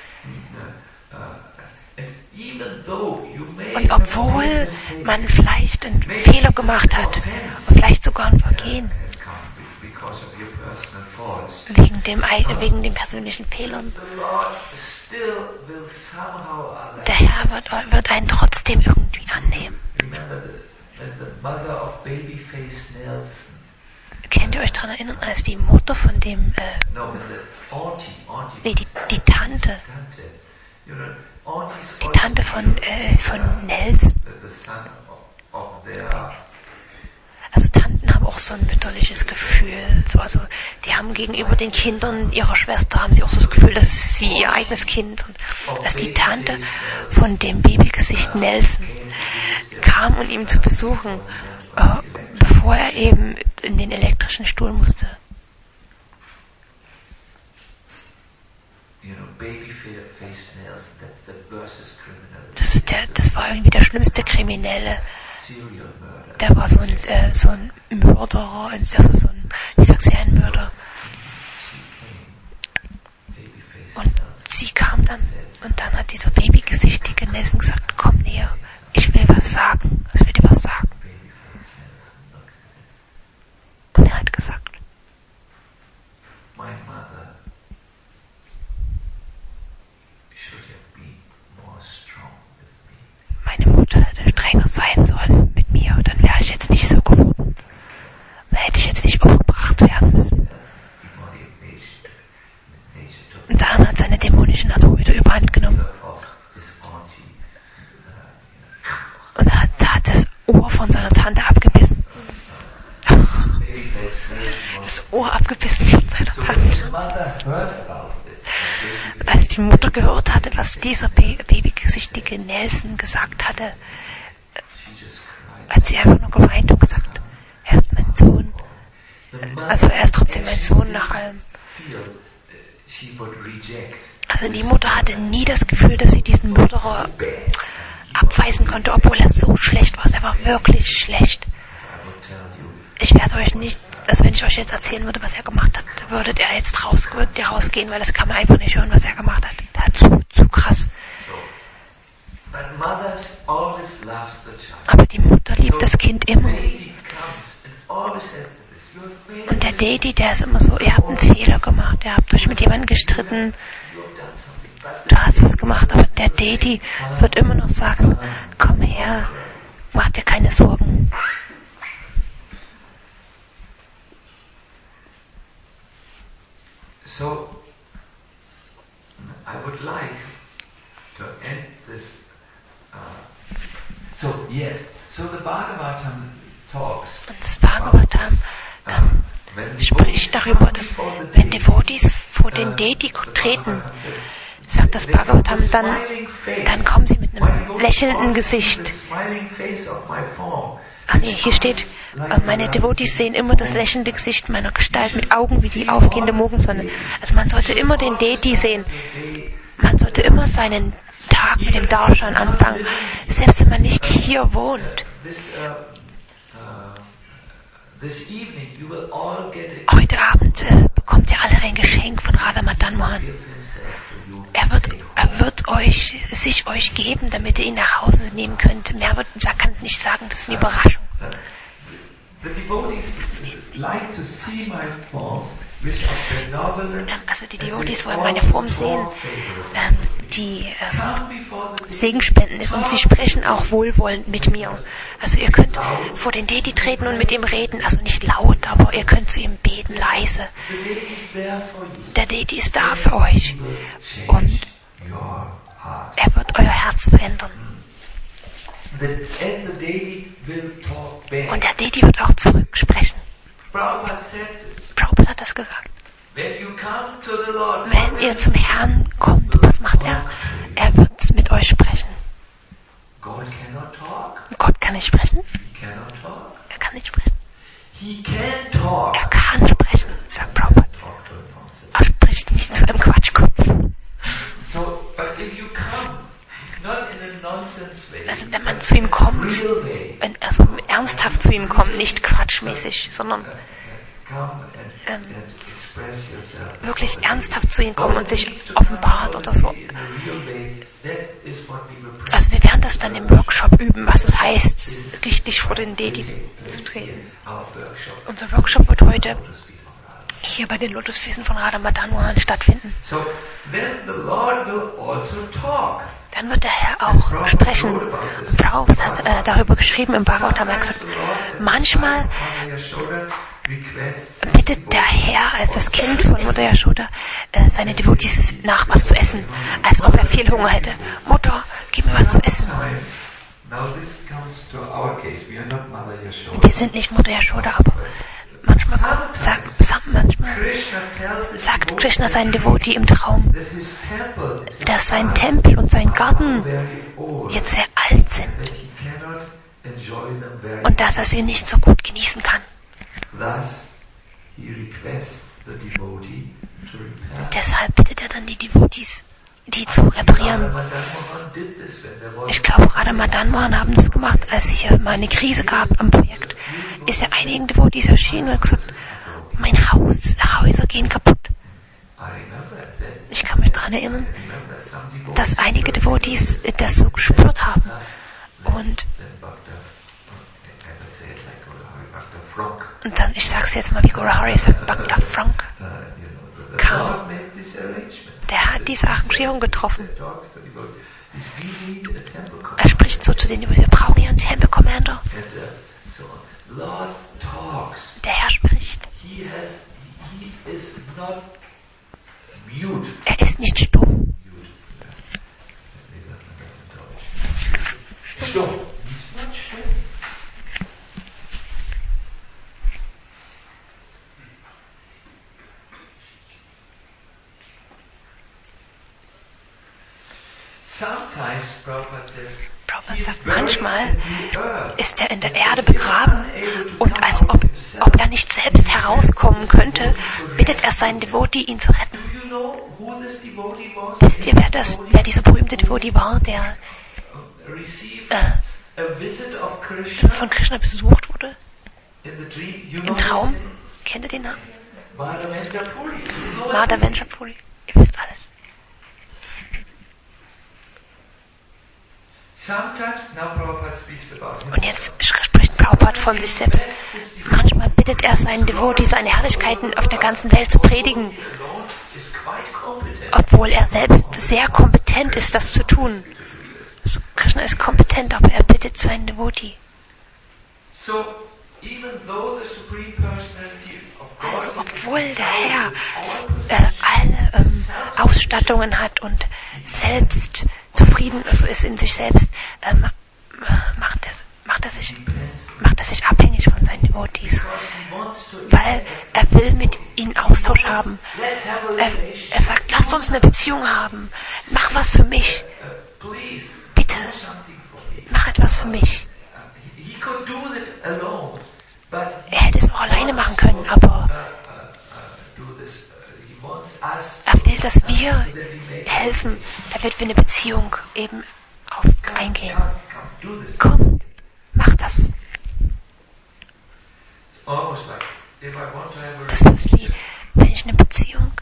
Und obwohl man vielleicht einen Fehler gemacht hat und vielleicht sogar ein Vergehen, wegen den persönlichen Fehlern, der Herr wird einen trotzdem irgendwie annehmen. Könnt ihr euch daran erinnern, als die Mutter von dem, die Tante von Nelson. Also Tanten haben auch so ein mütterliches Gefühl. Also die haben gegenüber den Kindern ihrer Schwester haben sie auch so das Gefühl, das ist wie ihr eigenes Kind. Und als die Tante von dem Babygesicht Nelson kam, um ihn zu besuchen, bevor er eben in den elektrischen Stuhl musste. Das war irgendwie der schlimmste Kriminelle. Der war so ein Mörderer, also ein Serienmörder. Und sie kam dann, und dann hat dieser babygesichtige Nelson gesagt, komm näher, ich will was sagen, ich will dir was sagen. Und er hat gesagt, meine Mutter hätte strenger sein sollen mit mir, dann wäre ich jetzt nicht so geworden. Dann hätte ich jetzt nicht umgebracht werden müssen. Und dann hat seine dämonische Natur wieder überhand genommen. Und hat das Ohr von seiner Tante abgebissen. Das Ohr abgebissen von seiner Tante. Als die die Mutter gehört hatte, was dieser babygesichtige Nelson gesagt hatte, hat sie einfach nur geweint und gesagt, er ist mein Sohn. Also er ist trotzdem mein Sohn nach allem. Also die Mutter hatte nie das Gefühl, dass sie diesen Mörderer abweisen konnte, obwohl er so schlecht war. Er war wirklich schlecht. Ich werde euch nicht, also wenn ich euch jetzt erzählen würde, was er gemacht hat, würdet ihr jetzt rausgehen, weil das kann man einfach nicht hören, was er gemacht hat. Der hat zu krass. Aber die Mutter liebt das Kind immer. Und der Daddy, der ist immer so, ihr habt einen Fehler gemacht, ihr habt euch mit jemandem gestritten, du hast was gemacht, aber der Daddy wird immer noch sagen, komm her, mach dir keine Sorgen. So, I would like to end this. So the Bhagavatam talks. Und das Bhagavatam spricht darüber, dass wenn Devotees vor den Deity treten, sagt das Bhagavatam, dann kommen sie mit einem lächelnden Gesicht. Hier steht, meine Devotees sehen immer das lächelnde Gesicht meiner Gestalt mit Augen wie die aufgehende Morgensonne. Also man sollte immer den Deity sehen. Man sollte immer seinen Tag mit dem Darshan anfangen, selbst wenn man nicht hier wohnt. Heute Abend bekommt ihr alle ein Geschenk von Radha Madan Mohan. Er wird sich euch geben, damit ihr ihn nach Hause nehmen könnt. Mehr kann ich nicht sagen, das ist eine Überraschung. Also die Devotees wollen meine Form sehen, die Segenspenden ist, und sie sprechen auch wohlwollend mit mir. Also ihr könnt vor den Deity treten und mit ihm reden, also nicht laut, aber ihr könnt zu ihm beten, leise. Der Deity ist da für euch und er wird euer Herz verändern. Und der Deity wird auch zurücksprechen. Prabhupada hat das gesagt. Wenn ihr zum Herrn kommt, was macht er? Er wird mit euch sprechen. Gott kann nicht sprechen. Er kann nicht sprechen. Er kann sprechen, sagt Prabhupada. Er spricht nicht zu einem Quatschkopf. Also wenn man zu ihm kommt, also ernsthaft zu ihm kommt, nicht quatschmäßig, sondern wirklich ernsthaft zu ihm kommen und sich offenbart oder so. Also wir werden das dann im Workshop üben, was es heißt, richtig vor den Deity zu treten. Unser Workshop wird heute hier bei den Lotusfüßen von Radha Madan Mohan stattfinden. Dann wird der Herr auch sprechen. Prabhupada hat darüber geschrieben im Bhagavatam. Er hat gesagt, manchmal bittet der Herr als das Kind von Mutter Yashoda seine Devotees nach was zu essen, als ob er viel Hunger hätte. Mutter, gib mir was zu essen. Wir sind nicht Mutter Yashoda, aber manchmal sagt Krishna seinen Devotee im Traum, dass sein Tempel und sein Garten jetzt sehr alt sind und dass er sie nicht so gut genießen kann. Deshalb bittet er dann die Devotees, die zu reparieren. Ich glaube, Radha Madan Mohan haben das gemacht, als es hier mal eine Krise gab am Projekt. Ist ja einigen Devotees erschienen und hat gesagt, Häuser gehen kaputt. Ich kann mich daran erinnern, dass einige Devotees das so gespürt haben. Und dann, ich sag's jetzt mal, wie Gaurahari sagt, Bhakta Frank kam. Der hat diese Arrangierung getroffen. Er spricht so zu den Devotees, wir brauchen hier einen Temple Commander. Der Herr spricht. Er ist nicht stumm. Prabhupada sagt, manchmal ist er in der Erde begraben und als ob er nicht selbst herauskommen könnte, bittet er seinen Devotee, ihn zu retten. Wisst ihr, wer dieser berühmte Devotee war, der von Krishna besucht wurde? Im Traum? Kennt ihr den Namen? Madhavendra Puri. Ihr wisst alles. Und jetzt spricht Prabhupada von sich selbst. Manchmal bittet er seinen Devotee, seine Herrlichkeiten auf der ganzen Welt zu predigen, obwohl er selbst sehr kompetent ist, das zu tun. Krishna ist kompetent, aber er bittet seinen Devotee. Also obwohl der Herr alle Ausstattungen hat und selbst zufrieden ist in sich selbst, macht er sich abhängig von seinen Devotees, weil er will mit ihnen Austausch haben. Er sagt, lasst uns eine Beziehung haben, mach was für mich, bitte, mach etwas für mich. Er hätte es auch alleine machen können, aber er will, dass wir helfen, damit wir eine Beziehung eben eingehen. Kommt, mach das. Das ist wie, wenn ich eine Beziehung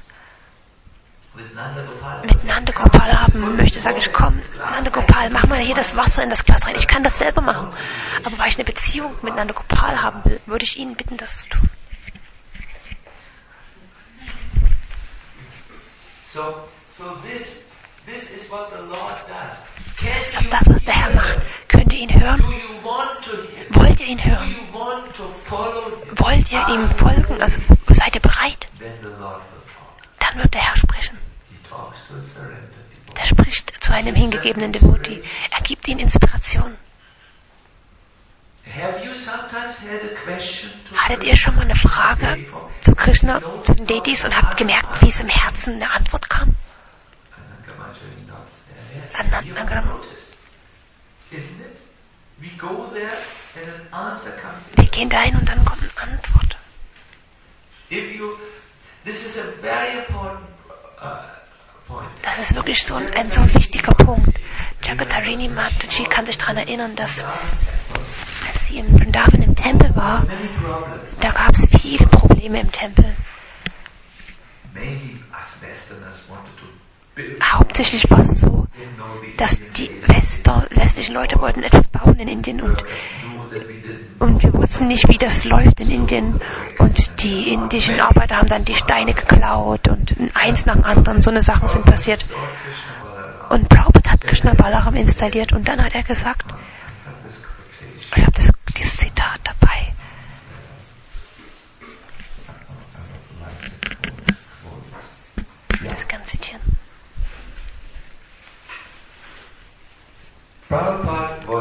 mit Nanda Gopal haben möchte, sage ich, komm, Nanda Gopal, mach mal hier das Wasser in das Glas rein. Ich kann das selber machen. Aber weil ich eine Beziehung mit Nanda Gopal haben will, würde ich ihn bitten, das zu tun. Das ist das, was der Herr macht. Könnt ihr ihn hören? Wollt ihr ihn hören? Wollt ihr ihm folgen? Also seid ihr bereit? Dann wird der Herr sprechen. Der spricht zu einem hingegebenen Devotee. Er gibt ihnen Inspiration. Hattet ihr schon mal eine Frage zu Krishna, zu den Detis und habt gemerkt, wie es im Herzen eine Antwort kam? Wir gehen dahin und dann kommt eine Antwort. Das ist wirklich so ein so wichtiger Punkt. Jagatarini Mataji kann sich daran erinnern, dass als sie in Vrindavan im Tempel war, da gab es viele Probleme im Tempel. Hauptsächlich war es so, dass die westlichen Leute wollten etwas bauen in Indien und wir wussten nicht, wie das läuft in Indien und die indischen Arbeiter haben dann die Steine geklaut und eins nach dem anderen, so eine Sachen sind passiert. Und Prabhupada hat Krishna Balaram installiert und dann hat er gesagt, ich habe dieses Zitat dabei. Ich will das gerne zitieren. Prabhupada war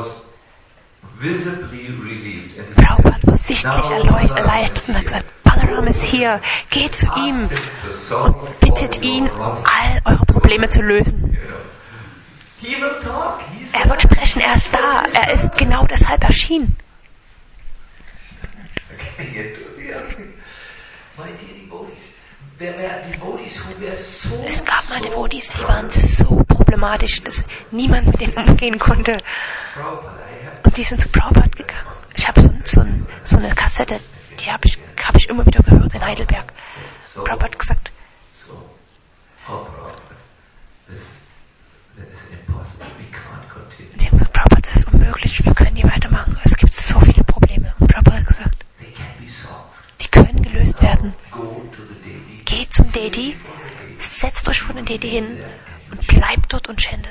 sichtlich erleichtert und hat gesagt, Balaram ist hier, geht zu ihm und bittet ihn, all eure Probleme zu lösen. Er wird sprechen, er ist da, er ist genau deshalb erschienen. Es gab mal Devotees, die waren so problematisch, dass niemand mit denen umgehen konnte. Und die sind zu Prabhupada gegangen. Ich habe so eine Kassette, die habe ich immer wieder gehört in Heidelberg. Prabhupada hat gesagt, sie haben gesagt, Prabhupada, das ist unmöglich, wir können nie weitermachen. Es gibt so viele Probleme. Und Prabhupada hat gesagt, die können gelöst werden. Geht zum Dedi, setzt euch vor den Dedi hin und bleibt dort und chantet.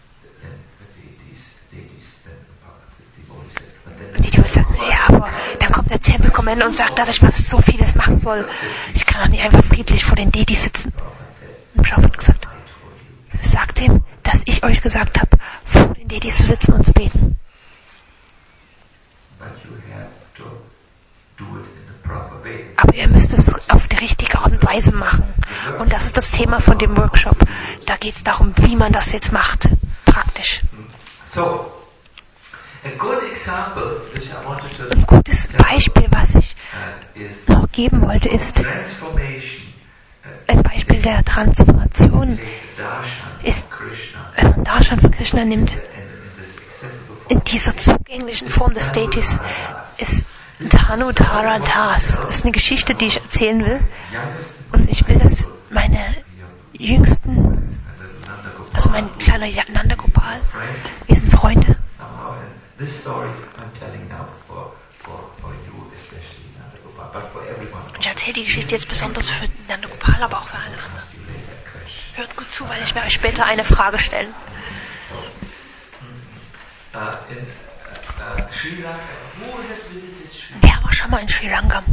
Und die Dedi sagt, ja, aber dann kommt der Tempelkommandant und sagt, dass ich was so vieles machen soll. Ich kann doch nicht einfach friedlich vor den Dedi sitzen. Und Prabhupada hat gesagt, sagt ihm, dass ich euch gesagt habe, vor den Dedis zu sitzen und zu beten. Aber ihr müsst es auf die richtige Art und Weise machen. Und das ist das Thema von dem Workshop. Da geht es darum, wie man das jetzt macht, praktisch. Ein gutes Beispiel, was ich noch geben wollte, ist ein Beispiel der Transformation. Ist, wenn man Darshan von Krishna nimmt, in dieser zugänglichen Form des Detis, ist Dhanudhara Das. Das ist eine Geschichte, die ich erzählen will. Und ich will, dass meine Jüngsten, also mein kleiner Nanda Gopal, wir sind Freunde. Ich erzähle die Geschichte jetzt besonders für Nanda Gopal, aber auch für alle anderen. Hört gut zu, weil ich werde euch später eine Frage stellen. Wer war schon mal in Sri Lanka?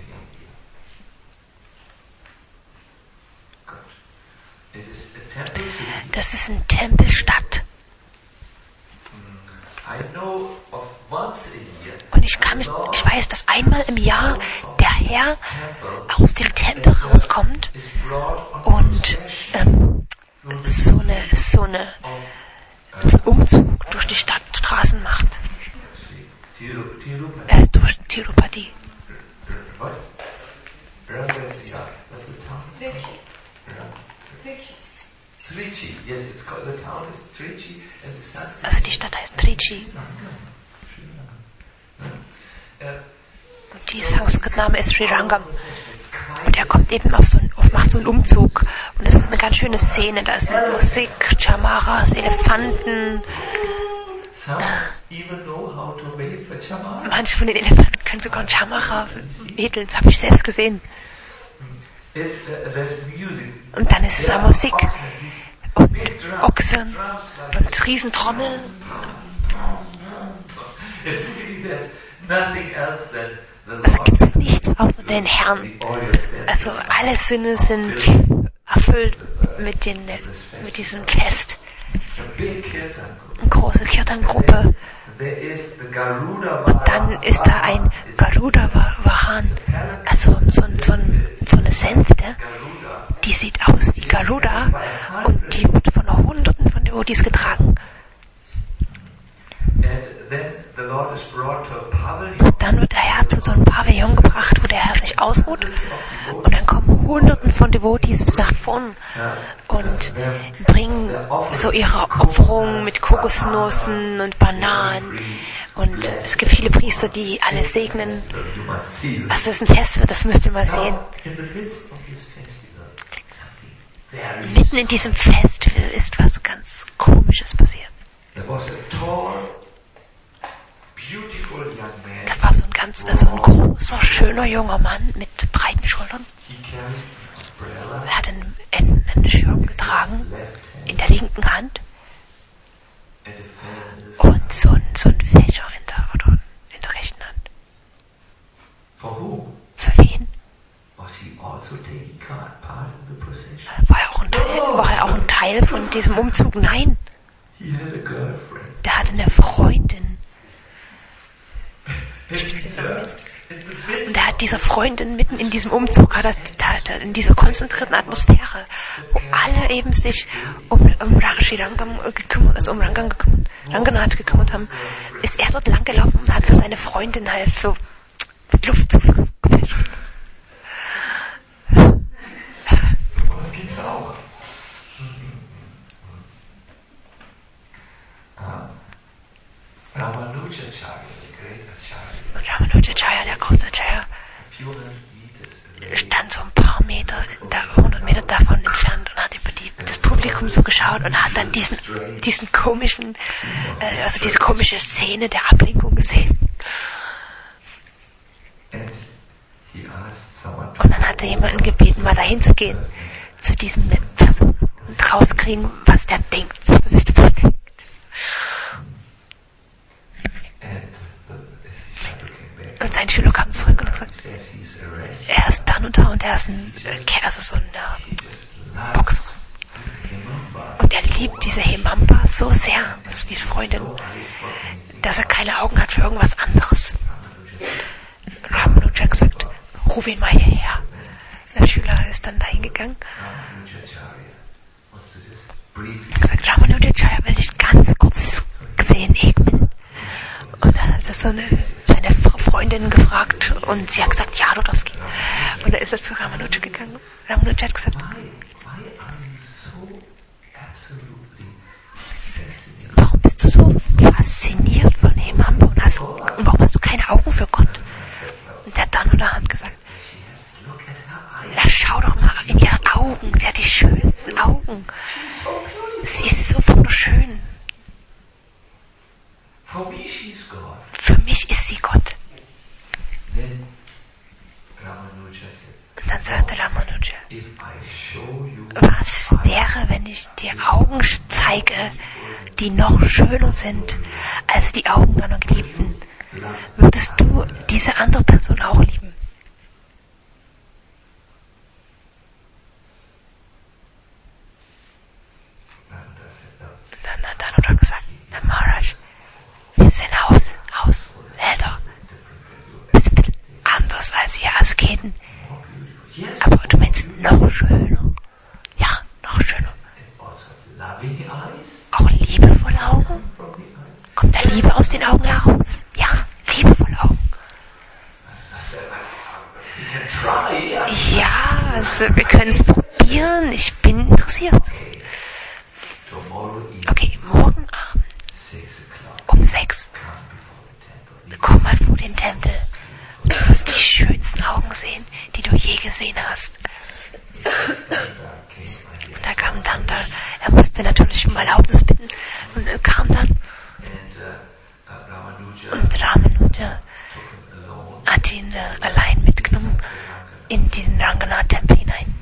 Das ist eine Tempelstadt. Und ich weiß, dass einmal im Jahr der Herr aus dem Tempel rauskommt und so einen Umzug durch die Stadtstraßen macht. Durch Tirupati. Also die Stadt heißt Trichy. Und die Sanskrit-Name ist Sri Rangam. Und er kommt eben macht so einen Umzug. Und es ist eine ganz schöne Szene. Da ist Musik, Chamaras, Elefanten. Manche von den Elefanten können sogar ein Chamara wedeln. Das habe ich selbst gesehen. Und dann ist es Musik und Ochsen und Riesentrommeln. Also gibt es nichts außer den Herrn. Also alle Sinne sind erfüllt mit diesem Fest. Eine große Kirtan-Gruppe. Und dann ist da ein Garuda-Vahan, also so eine Sänfte, die sieht aus wie Garuda und die wird von Hunderten von Devotees getragen. Und dann wird der Herr zu so einem Pavillon gebracht, wo der Herr sich ausruht. Und dann kommen Hunderten von Devotees nach vorn und bringen so ihre Opferungen mit Kokosnüssen und Bananen. Und es gibt viele Priester, die alle segnen. Also das ist ein Fest, das müsst ihr mal sehen. Mitten in diesem Festival ist was ganz Komisches passiert. Da war so ein großer, schöner junger Mann mit breiten Schultern. Er hat einen Schirm getragen in der linken Hand und so ein Fächer in der rechten Hand. Für wen? War er auch ein Teil von diesem Umzug? Nein. Der hatte eine Freundin. Und er hat diese Freundin mitten in diesem Umzug, in dieser konzentrierten Atmosphäre, wo alle eben sich um Ranganath gekümmert haben, ist er dort langgelaufen und hat für seine Freundin halt so mit Luft zugefischt. Das gibt's auch. Ramanujacharya, der große Acharya, stand so ein paar Meter, 100 Meter davon entfernt und hat über das Publikum so geschaut und hat dann diesen komischen, also diese komische Szene der Ablenkung gesehen. Und dann hat er jemanden gebeten, mal dahin zu gehen, zu diesem Person und rauskriegen, was der denkt, was er sich davon denkt. Und sein Schüler kam zurück und hat gesagt, er ist dann und da und er ist so ein Boxer. Und er liebt diese Hemamba so sehr, das ist die Freundin, dass er keine Augen hat für irgendwas anderes. Ramanuja hat gesagt, ruf ihn mal hierher. Der Schüler ist dann dahin gegangen. Er hat gesagt, Ramanujacharya will dich ganz seine Freundin gefragt und sie hat gesagt, ja, du darfst gehen. Und da ist er zu Ramanuja gegangen. Ramanuja hat gesagt, warum bist du so fasziniert von Hemambe und warum hast du keine Augen für Gott? Und der Danuda hat gesagt, schau doch mal in ihre Augen, sie hat die schönsten Augen. Sie ist so wunderschön. Für mich ist sie Gott. Und dann sagte Ramanuja, was wäre, wenn ich dir Augen zeige, die noch schöner sind als die Augen deiner Geliebten? Würdest du diese andere Person auch lieben? Dann hat Danuda gesagt, Herr Maharaj, wir sind Haushälter. Bist ein bisschen anders als ihr Asketen. Aber du meinst noch schöner. Ja, noch schöner. Auch liebevolle Augen? Kommt da Liebe aus den Augen heraus? Ja, liebevolle Augen. Ja, also wir können es probieren. Ich bin interessiert. Okay, morgen Abend um 6 komm mal vor den Tempel. Du wirst die schönsten Augen sehen, die du je gesehen hast. Und da kam Tanta. Er musste natürlich um Erlaubnis bitten. Und er kam dann. Und Ramanuja hat ihn allein mitgenommen in diesen Ranganath-Tempel hinein.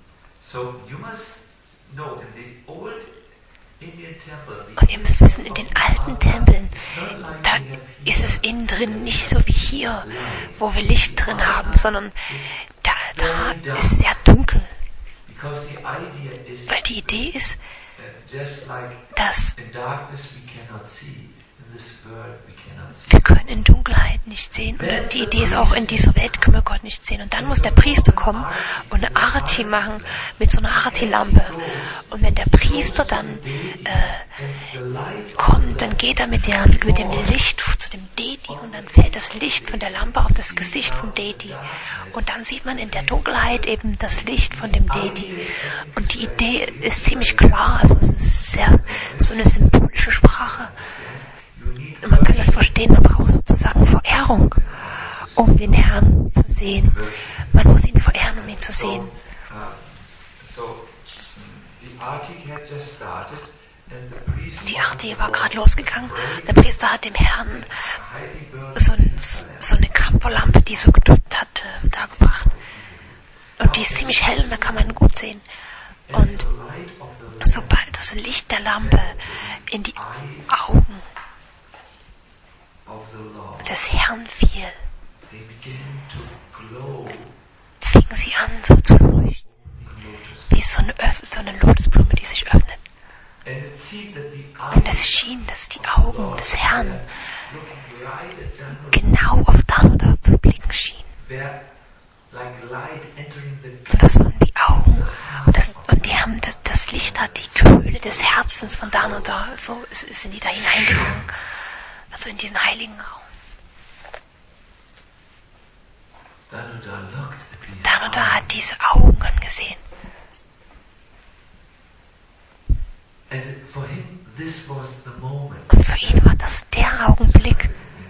Und ihr müsst wissen, in den alten Tempeln, da ist es innen drin nicht so wie hier, wo wir Licht drin haben, sondern der Altar ist sehr dunkel. Weil die Idee ist, dass wir können in Dunkelheit nicht sehen. Und die Idee ist auch, in dieser Welt können wir Gott nicht sehen. Und dann muss der Priester kommen und eine Arati machen mit so einer Arati-Lampe. Und wenn der Priester dann kommt, dann geht er mit dem Licht zu dem Deity und dann fällt das Licht von der Lampe auf das Gesicht vom Deity. Und dann sieht man in der Dunkelheit eben das Licht von dem Deity. Und die Idee ist ziemlich klar, also es ist sehr so eine symbolische Sprache. Man kann das verstehen, man braucht sozusagen Verehrung, um den Herrn zu sehen. Man muss ihn verehren, um ihn zu sehen. Die Arti war gerade losgegangen. Der Priester hat dem Herrn so eine Kampferlampe, die so gedrückt hat, dargebracht. Und die ist ziemlich hell und da kann man gut sehen. Und sobald das Licht der Lampe in die Augen des Herrn fiel, fingen sie an so zu leuchten, wie so eine Lotusblume, die sich öffnet. Und es schien, dass die Augen des Herrn genau auf Danuda zu blicken schienen. Und das waren die Augen. Und die haben das Licht hat die Kühle des Herzens von Danuda, so sind die da hineingegangen. Also in diesen heiligen Raum. Danuda hat diese Augen angesehen. Und für ihn war das der Augenblick.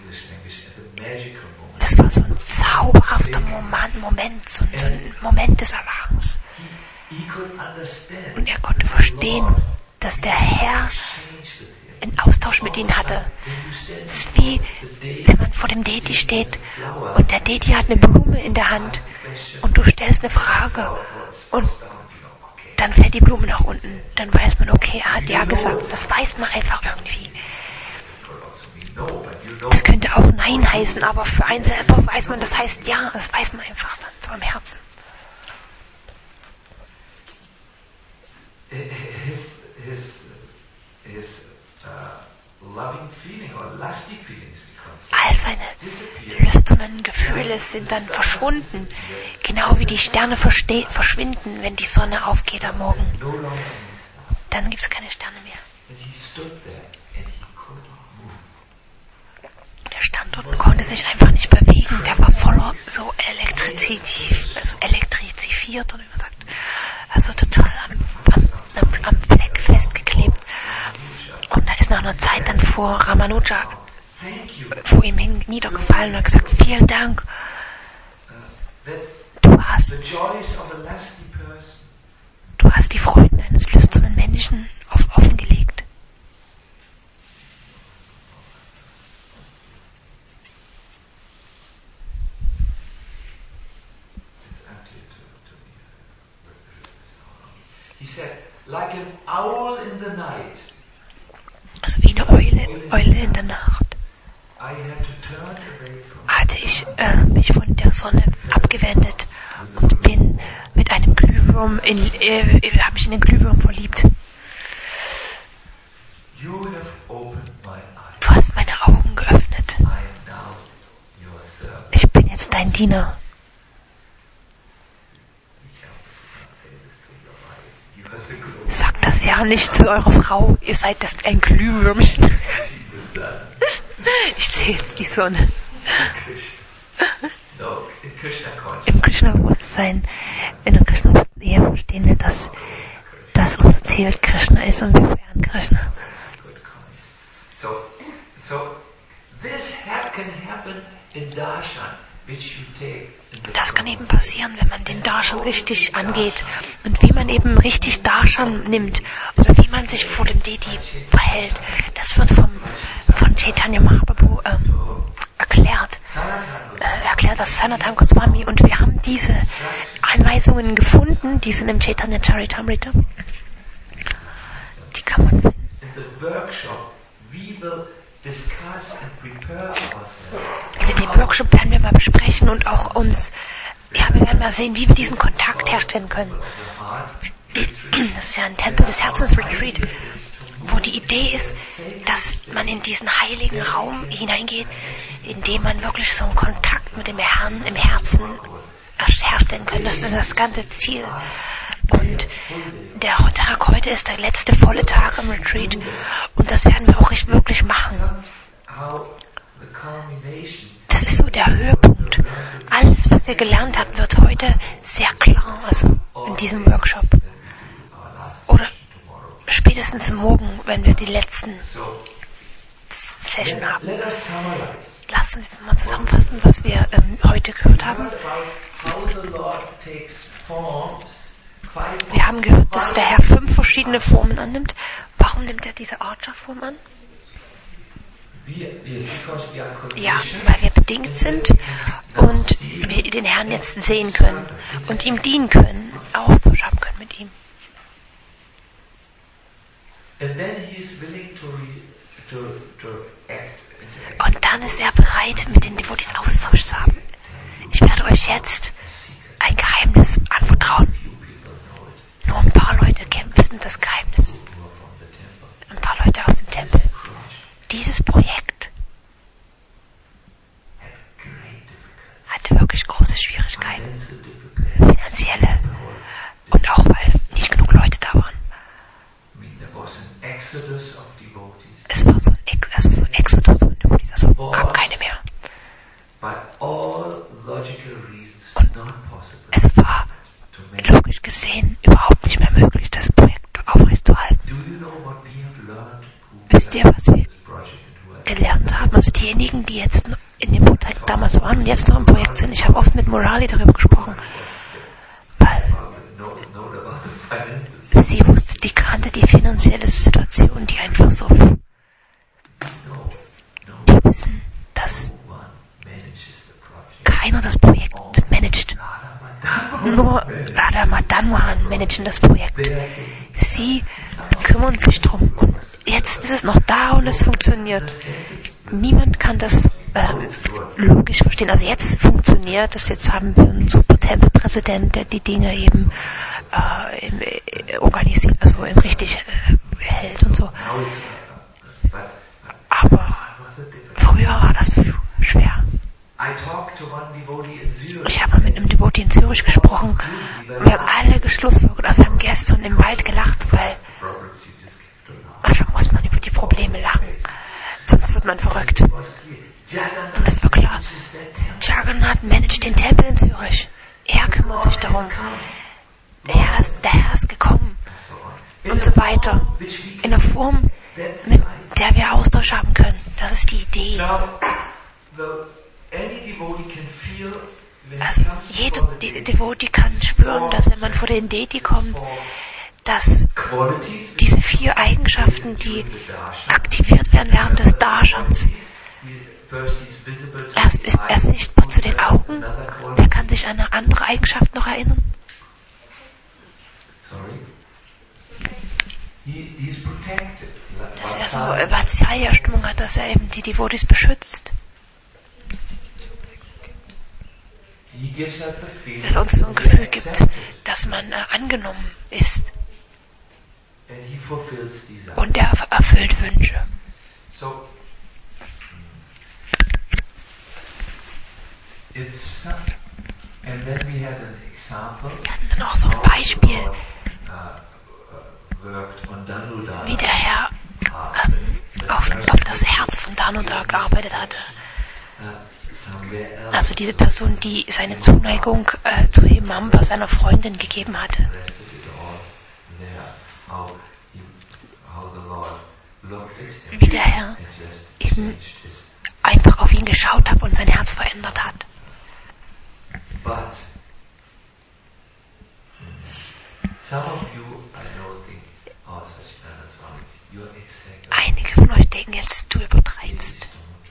Das war so ein zauberhafter Moment, so ein Moment des Erwachens. Und er konnte verstehen, dass der Herr einen Austausch mit ihnen hatte. Es ist wie, wenn man vor dem Deity steht und der Deity hat eine Blume in der Hand und du stellst eine Frage und dann fällt die Blume nach unten. Dann weiß man, okay, er hat ja gesagt. Das weiß man einfach irgendwie. Es könnte auch Nein heißen, aber für einen selber weiß man, das heißt ja. Das weiß man einfach dann so im Herzen. All seine lüsternen Gefühle sind dann verschwunden, genau wie die Sterne verschwinden, wenn die Sonne aufgeht am Morgen. Dann gibt es keine Sterne mehr. Und er stand dort so elektriziert, oder wie man sagt, also total am Fleck festgeklebt. Und da ist nach einer Zeit dann vor Ramanuja vor ihm hin niedergefallen und hat gesagt, vielen Dank. Du hast die Freuden eines lüsternen Menschen offengelegt. Also wie eine Eule in der Nacht hatte ich mich von der Sonne abgewendet und bin mit einem Glühwurm habe mich in den Glühwurm verliebt. Du hast meine Augen geöffnet. Ich bin jetzt dein Diener. Sagt das ja nicht zu eurer Frau, ihr seid das ein Glühwürmchen. Ich sehe jetzt die Sonne. Im Krishna-Bewusstsein, in der Krishna-Ehe verstehen wir, dass unser Ziel Krishna ist und wir verehren Krishna. Das kann eben passieren, wenn man den Darshan richtig angeht und wie man eben richtig Darshan nimmt oder wie man sich vor dem Deity verhält. Das wird von Chaitanya Mahaprabhu erklärt das Sanatana Goswami, und wir haben diese Anweisungen gefunden, die sind im Chaitanya Charitamrita. Die kann man finden. In dem Workshop werden wir mal besprechen und auch wir werden mal sehen, wie wir diesen Kontakt herstellen können. Das ist ja ein Tempel des Herzens Retreat, wo die Idee ist, dass man in diesen heiligen Raum hineingeht, in dem man wirklich so einen Kontakt mit dem Herrn im Herzen herstellen kann. Das ist das ganze Ziel. Und der Tag heute ist der letzte volle Tag im Retreat, und das werden wir auch wirklich machen. Das ist so der Höhepunkt. Alles, was ihr gelernt habt, wird heute sehr klar, also in diesem Workshop. Oder spätestens morgen, wenn wir die letzten Session haben. Lasst uns jetzt mal zusammenfassen, was wir heute gehört haben. Wir haben gehört, dass der Herr 5 verschiedene Formen annimmt. Warum nimmt er diese Archer-Form an? Ja, weil wir bedingt sind und wir den Herrn jetzt sehen können und ihm dienen können, Austausch haben können mit ihm. Und dann ist er bereit, mit den Devotees Austausch zu haben. Ich werde euch jetzt ein Geheimnis anvertrauen. Nur ein paar Leute wissen das Geheimnis. Ein paar Leute aus dem Tempel. Dieses Projekt hatte wirklich große Schwierigkeiten. Finanzielle. Und auch, weil nicht genug Leute da waren. Es war so ein Exodus von Devotees, also gab keine mehr. Und es war logisch gesehen überhaupt nicht mehr möglich, das Projekt aufrechtzuerhalten. Wisst ihr, was wir gelernt haben? Also diejenigen, die jetzt in dem Projekt damals waren und jetzt noch im Projekt sind, ich habe oft mit Murali darüber gesprochen, weil sie wusste, die kannte die finanzielle Situation, die einfach so, die wissen, dass keiner das Projekt managt. Nur Radha Madanmohan managen das Projekt. Sie kümmern sich drum. Und jetzt ist es noch da und es funktioniert. Niemand kann das logisch verstehen. Also jetzt funktioniert es. Jetzt haben wir einen super Tempelpräsident, der die Dinge eben organisiert, also richtig hält und so. Aber früher war das schwer. Ich habe mit einem Devotee in Zürich gesprochen. Wir haben alle geschlussfolgert, also haben gestern im Wald gelacht, weil manchmal muss man über die Probleme lachen. Sonst wird man verrückt. Und das war klar. Jagannath managt den Tempel in Zürich. Er kümmert sich darum. Der Herr ist gekommen. Und so weiter. In einer Form, mit der wir Austausch haben können. Das ist die Idee. Also jeder Devotee kann spüren, dass wenn man vor den Deity kommt, dass diese 4 Eigenschaften, die aktiviert werden während des Darshans, erst ist er sichtbar zu den Augen, wer kann sich an eine andere Eigenschaft noch erinnern? Dass er so Vatsyaya-Stimmung hat, dass er eben die Devotees beschützt. Dass es uns so ein Gefühl gibt, dass man angenommen ist. Und er erfüllt Wünsche. Wir hatten dann auch so ein Beispiel, wie der Herr auf das Herz von Danuta gearbeitet hatte. Also diese Person, die seine Zuneigung zu Himamba, seiner Freundin, gegeben hatte. Wie der Herr eben einfach auf ihn geschaut hat und sein Herz verändert hat. Einige von euch denken jetzt, du übertreibst.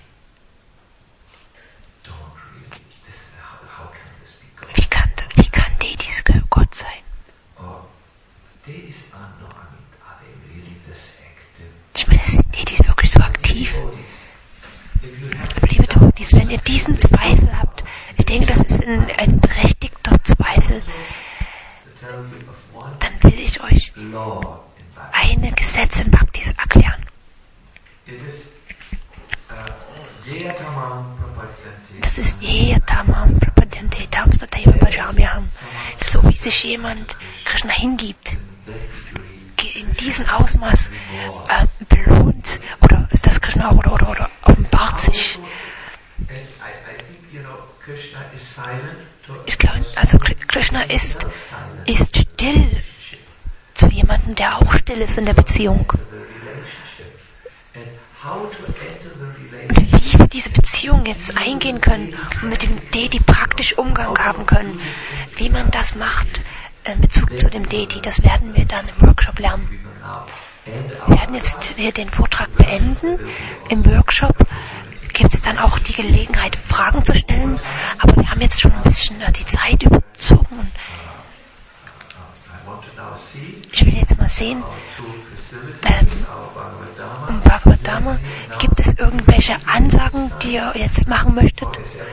Wie kann Deities Gott sein? Ich meine, sind Deities wirklich so aktiv? Liebe Devotees, wenn ihr diesen Zweifel habt, ich denke, das ist ein berechtigter Zweifel, dann will ich euch eine Gesetz im Bhakti erklären. Das ist Yetamam Prapadyante Tamstateva Bhajamyaham. So wie sich jemand Krishna hingibt, in diesem Ausmaß belohnt, oder ist das Krishna oder offenbart sich. Ich glaube, also Krishna ist still zu jemandem, der auch still ist in der Beziehung. Und wie wir diese Beziehung jetzt eingehen können und mit dem Deity praktisch Umgang haben können, wie man das macht in Bezug zu dem Deity, das werden wir dann im Workshop lernen. Wir werden jetzt hier den Vortrag beenden. Im Workshop gibt es dann auch die Gelegenheit, Fragen zu stellen, aber wir haben jetzt schon ein bisschen die Zeit überzogen. Ich will jetzt mal sehen, um Bhagavad Dharma, gibt es irgendwelche Ansagen, die ihr jetzt machen möchtet?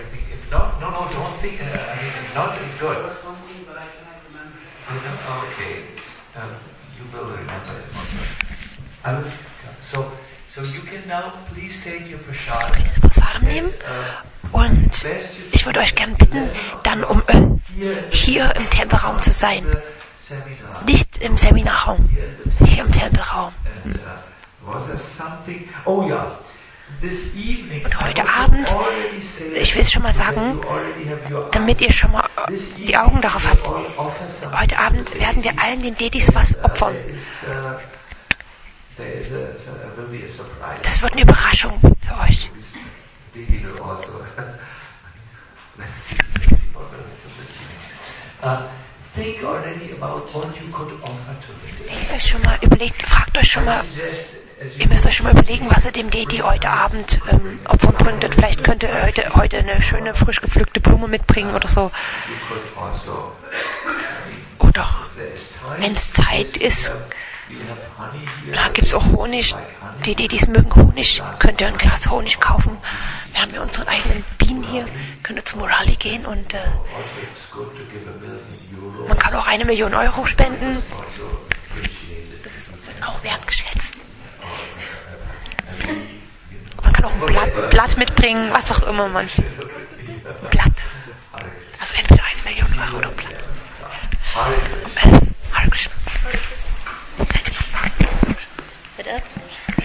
Ihr könnt das Prasadam nehmen und ich würde euch gerne bitten, dann um hier im Tempelraum zu sein. Nicht im Seminarraum, hier im Tempelraum. Und heute Abend, ich will es schon mal sagen, damit ihr schon mal die Augen darauf habt, heute Abend werden wir allen den Deities was opfern. Das wird eine Überraschung für euch. Denkt euch schon mal, fragt euch schon mal, ihr müsst euch schon mal überlegen, was ihr dem Deity heute Abend opfern könntet. Vielleicht könnt ihr heute eine schöne, frisch gepflückte Blume mitbringen oder so. Oder wenn es Zeit ist, da gibt es auch Honig. Die Deities mögen Honig. Könnt ihr ein Glas Honig kaufen. Wir haben ja unsere eigenen Bienen hier. Könnt ihr zu Murali gehen und man kann auch 1 Million Euro spenden. Das ist auch wertgeschätzt. Man kann auch ein Blatt mitbringen, was auch immer man. Blatt. Also entweder 1 Million Euro oder ein Blatt. Hare Krishna. Bitte?